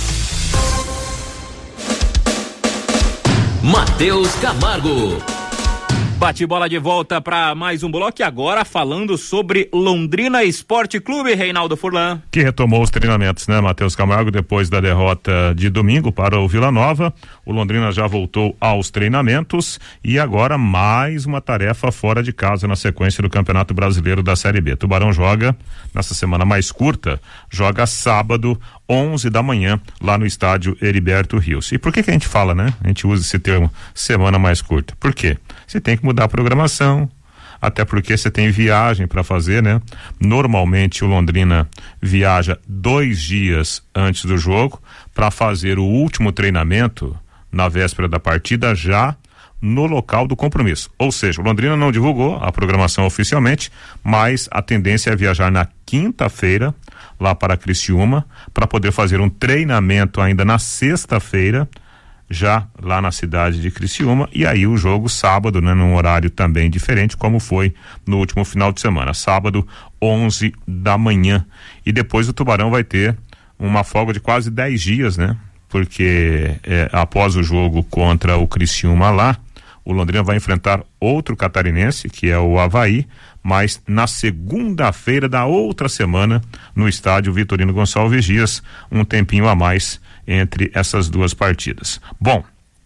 Matheus Camargo. Bate-bola de volta para mais um bloco, agora falando sobre Londrina Esporte Clube, Reinaldo Furlan. Que retomou os treinamentos, né, Matheus Camargo, depois da derrota de domingo para o Vila Nova. O Londrina já voltou aos treinamentos e agora mais uma tarefa fora de casa na sequência do Campeonato Brasileiro da Série B. Tubarão joga, nessa semana mais curta, joga sábado, 11 da manhã, lá no estádio Heriberto Rios. E por que a gente fala, né? A gente usa esse termo, semana mais curta. Por quê? Você tem que mudar a programação, até porque você tem viagem para fazer, né? Normalmente o Londrina viaja 2 dias antes do jogo para fazer o último treinamento na véspera da partida, já no local do compromisso. Ou seja, o Londrina não divulgou a programação oficialmente, mas a tendência é viajar na quinta-feira lá para Criciúma para poder fazer um treinamento ainda na sexta-feira, já lá na cidade de Criciúma, e aí o jogo sábado, né, num horário também diferente, como foi no último final de semana, sábado 11 da manhã, e depois o Tubarão vai ter uma folga de quase 10 dias, né, porque após o jogo contra o Criciúma lá, o Londrina vai enfrentar outro catarinense, que é o Avaí, mas na segunda-feira da outra semana, no estádio Vitorino Gonçalves Dias, um tempinho a mais entre essas duas partidas. Bom,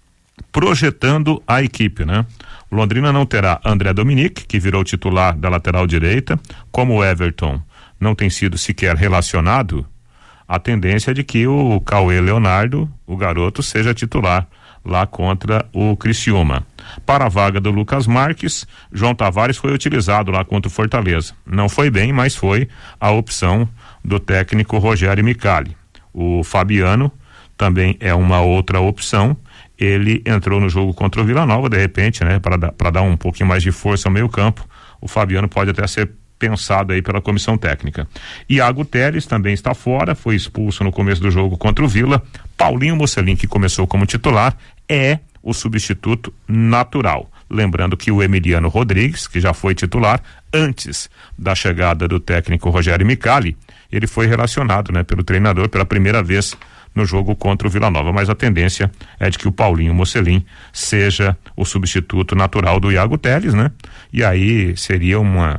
projetando a equipe, né? O Londrina não terá André Dominique, que virou titular da lateral direita, como o Everton não tem sido sequer relacionado, a tendência é de que o Cauê Leonardo, o garoto, seja titular lá contra o Criciúma. Para a vaga do Lucas Marques, João Tavares foi utilizado lá contra o Fortaleza. Não foi bem, mas foi a opção do técnico Rogério Micali. O Fabiano também é uma outra opção. Ele entrou no jogo contra o Vila Nova, de repente, né, para dar um pouquinho mais de força ao meio-campo. O Fabiano pode até ser pensado aí pela comissão técnica. Iago Teres também está fora, foi expulso no começo do jogo contra o Vila. Paulinho Mocelin, que começou como titular, é o substituto natural. Lembrando que o Emiliano Rodrigues, que já foi titular antes da chegada do técnico Rogério Micali, ele foi relacionado, né, pelo treinador pela primeira vez no jogo contra o Vila Nova, mas a tendência é de que o Paulinho Mocelin seja o substituto natural do Iago Teles, né? E aí seria uma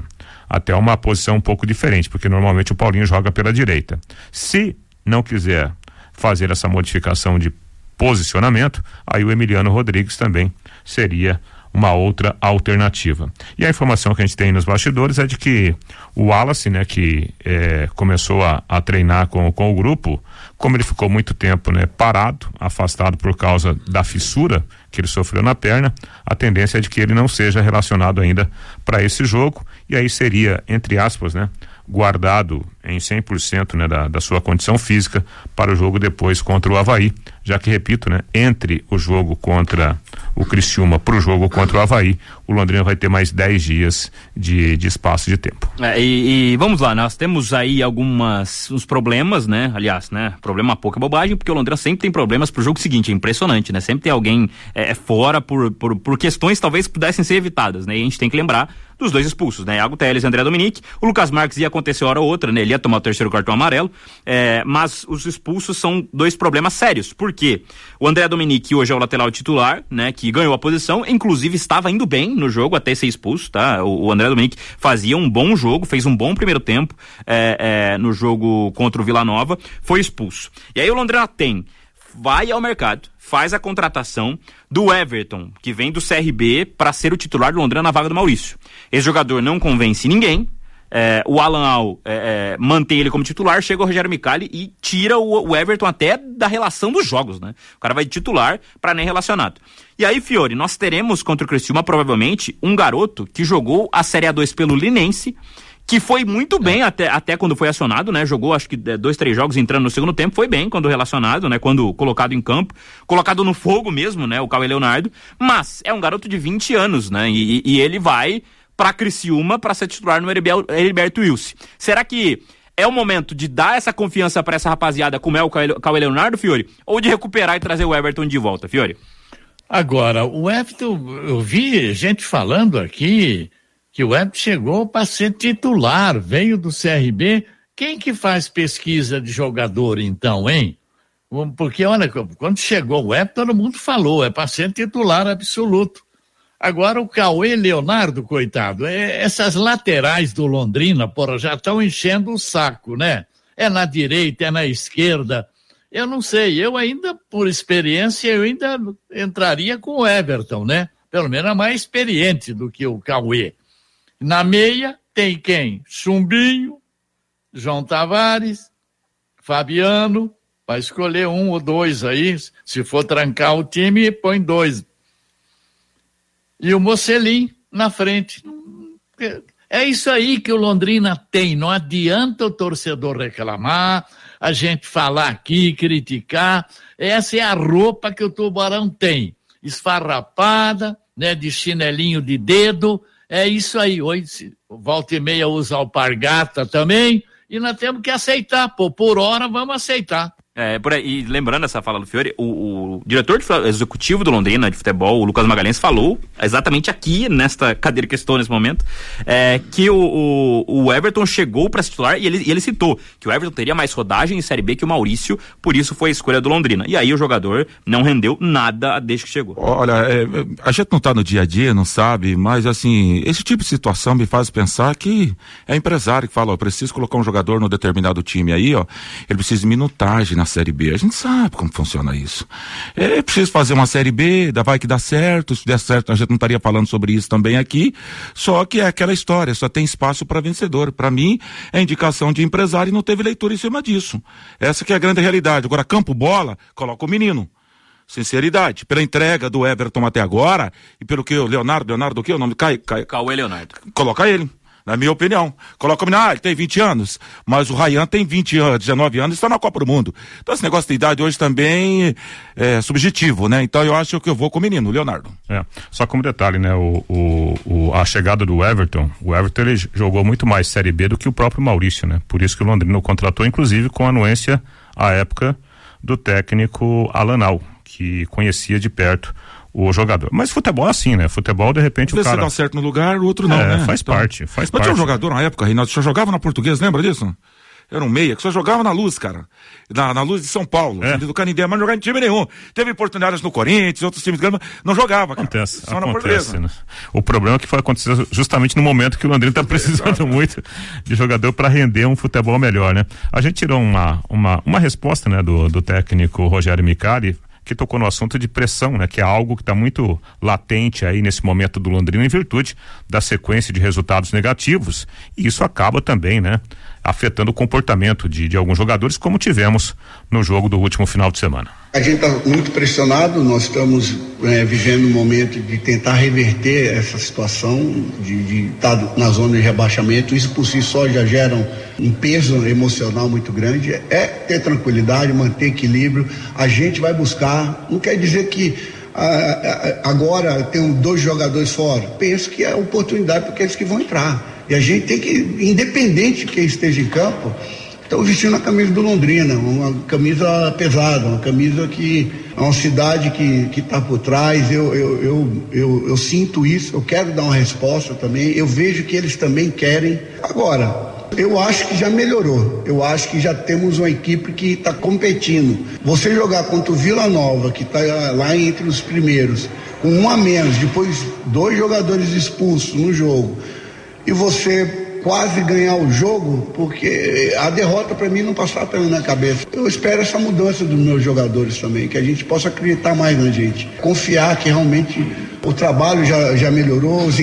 até uma posição um pouco diferente, porque normalmente o Paulinho joga pela direita. Se não quiser fazer essa modificação de posicionamento, aí o Emiliano Rodrigues também seria uma outra alternativa. E a informação que a gente tem nos bastidores é de que o Wallace, né, que começou a treinar com o grupo, como ele ficou muito tempo, né, parado, afastado por causa da fissura que ele sofreu na perna, a tendência é de que ele não seja relacionado ainda para esse jogo, e aí seria, entre aspas, né, guardado em 100%, né, da sua condição física para o jogo depois contra o Avaí, já que, repito, né, entre o jogo contra o Criciúma para o jogo contra o Avaí, o Londrina vai ter mais 10 dias de espaço de tempo. E vamos lá, nós temos aí uns problemas, né, aliás, né, problema pouca bobagem, porque o Londrina sempre tem problemas pro jogo seguinte, é impressionante, né, sempre tem alguém fora por questões talvez pudessem ser evitadas, né, e a gente tem que lembrar dos dois expulsos, né? Iago Teles e André Dominique. O Lucas Marques ia acontecer hora ou outra, né? Ele ia tomar o terceiro cartão amarelo, mas os expulsos são dois problemas sérios. Por quê? O André Dominique hoje é o lateral titular, né? Que ganhou a posição, inclusive estava indo bem no jogo até ser expulso, tá? O André Dominique fazia um bom jogo, fez um bom primeiro tempo no jogo contra o Vila Nova, foi expulso. E aí o Londrina vai ao mercado, faz a contratação do Everton, que vem do CRB para ser o titular do Londrina na vaga do Maurício. Esse jogador não convence ninguém, o Alan Al mantém ele como titular, chega o Rogério Micali e tira o Everton até da relação dos jogos, né? O cara vai de titular para nem relacionado. E aí, Fiore, nós teremos contra o Criciúma provavelmente um garoto que jogou a Série A2 pelo Linense, que foi muito bem até quando foi acionado, né? Jogou acho que 2-3 jogos entrando no segundo tempo, foi bem quando relacionado, né? Quando colocado em campo, colocado no fogo mesmo, né? O Cauê Leonardo, mas é um garoto de 20 anos, né? E ele vai pra Criciúma para ser titular no Heriberto Wilson. Será que é o momento de dar essa confiança para essa rapaziada como é o Cauê Leonardo, Fiore? Ou de recuperar e trazer o Everton de volta, Fiore? Agora, o Everton, eu vi gente falando aqui que o Everton chegou para ser titular, veio do CRB. Quem que faz pesquisa de jogador então, hein? Porque, olha, quando chegou o Everton, todo mundo falou, é para ser titular absoluto. Agora o Cauê Leonardo, coitado, essas laterais do Londrina, porra, já estão enchendo o saco, né? É na direita, é na esquerda. Eu não sei, eu ainda, por experiência, eu ainda entraria com o Everton, né? Pelo menos é mais experiente do que o Cauê. Na meia tem quem? Chumbinho, João Tavares, Fabiano, vai escolher um ou dois aí, se for trancar o time, põe dois. E o Mocelin na frente. É isso aí que o Londrina tem, não adianta o torcedor reclamar, a gente falar aqui, criticar, essa é a roupa que o Tubarão tem, esfarrapada, né, de chinelinho de dedo. É isso aí, hoje volta e meia usa alpargata também, e nós temos que aceitar, por hora vamos aceitar. Por aí, e lembrando essa fala do Fiore, o diretor executivo do Londrina de futebol, o Lucas Magalhães, falou exatamente aqui, nesta cadeira que estou nesse momento, que o Everton chegou para titular e ele citou que o Everton teria mais rodagem em Série B que o Maurício, por isso foi a escolha do Londrina. E aí o jogador não rendeu nada desde que chegou. Olha, a gente não tá no dia a dia, não sabe, mas assim, esse tipo de situação me faz pensar que é empresário que fala, ó, preciso colocar um jogador no determinado time aí, ó, ele precisa de minutagem na Série B. A gente sabe como funciona isso. É preciso fazer uma Série B, vai que dá certo, se der certo a gente não estaria falando sobre isso também aqui, só que é aquela história, só tem espaço para vencedor. Para mim, é indicação de empresário e não teve leitura em cima disso. Essa que é a grande realidade. Agora, campo bola, coloca o menino. Sinceridade, pela entrega do Everton até agora, e pelo que o Leonardo, o que é o nome? Cauê Leonardo. Coloca ele. Na minha opinião. Coloca o menino, ele tem 20 anos, mas o Ryan tem 19 anos e está na Copa do Mundo. Então esse negócio de idade hoje também é subjetivo, né? Então eu acho que eu vou com o menino, o Leonardo. Só como detalhe, né? A chegada do Everton, o Everton ele jogou muito mais Série B do que o próprio Maurício, né? Por isso que o Londrina o contratou, inclusive com anuência à época do técnico Alan Al, que conhecia de perto o jogador. Mas futebol é assim, né? Futebol, de repente, o cara... Você dá certo no lugar, o outro não, né? Faz parte. Mas tinha um jogador na época, Reinaldo, já jogava na Portuguesa, lembra disso? Era um meia que só jogava na Luz, cara. Na Luz de São Paulo, do Canindé, mas não jogava em time nenhum. Teve oportunidades no Corinthians, outros times grandes, não jogava, cara. Acontece, né? O problema é que foi acontecer justamente no momento que o Londrina está precisando muito de jogador para render um futebol melhor, né? A gente tirou uma resposta, né, do técnico Rogério Micali, que tocou no assunto de pressão, né? Que é algo que está muito latente aí nesse momento do Londrina em virtude da sequência de resultados negativos, e isso acaba também, né? Afetando o comportamento de alguns jogadores, como tivemos no jogo do último final de semana. A gente está muito pressionado, nós estamos vivendo um momento de tentar reverter essa situação, de estar na zona de rebaixamento. Isso por si só já gera um peso emocional muito grande. É ter tranquilidade, manter equilíbrio. A gente vai buscar, não quer dizer que agora tem 2 jogadores fora. Penso que é oportunidade para aqueles que vão entrar. E a gente tem que, independente de quem esteja em campo, estão vestindo a camisa do Londrina, uma camisa pesada, uma camisa que é uma cidade que está por trás. Eu sinto isso, eu quero dar uma resposta também, eu vejo que eles também querem. Agora, eu acho que já melhorou, eu acho que já temos uma equipe que está competindo. Você jogar contra o Vila Nova, que está lá entre os primeiros, com 1 a menos, depois 2 jogadores expulsos no jogo, e você quase ganhar o jogo, porque a derrota para mim não passava pela minha cabeça. Eu espero essa mudança dos meus jogadores também, que a gente possa acreditar mais na gente, confiar que realmente o trabalho já melhorou, os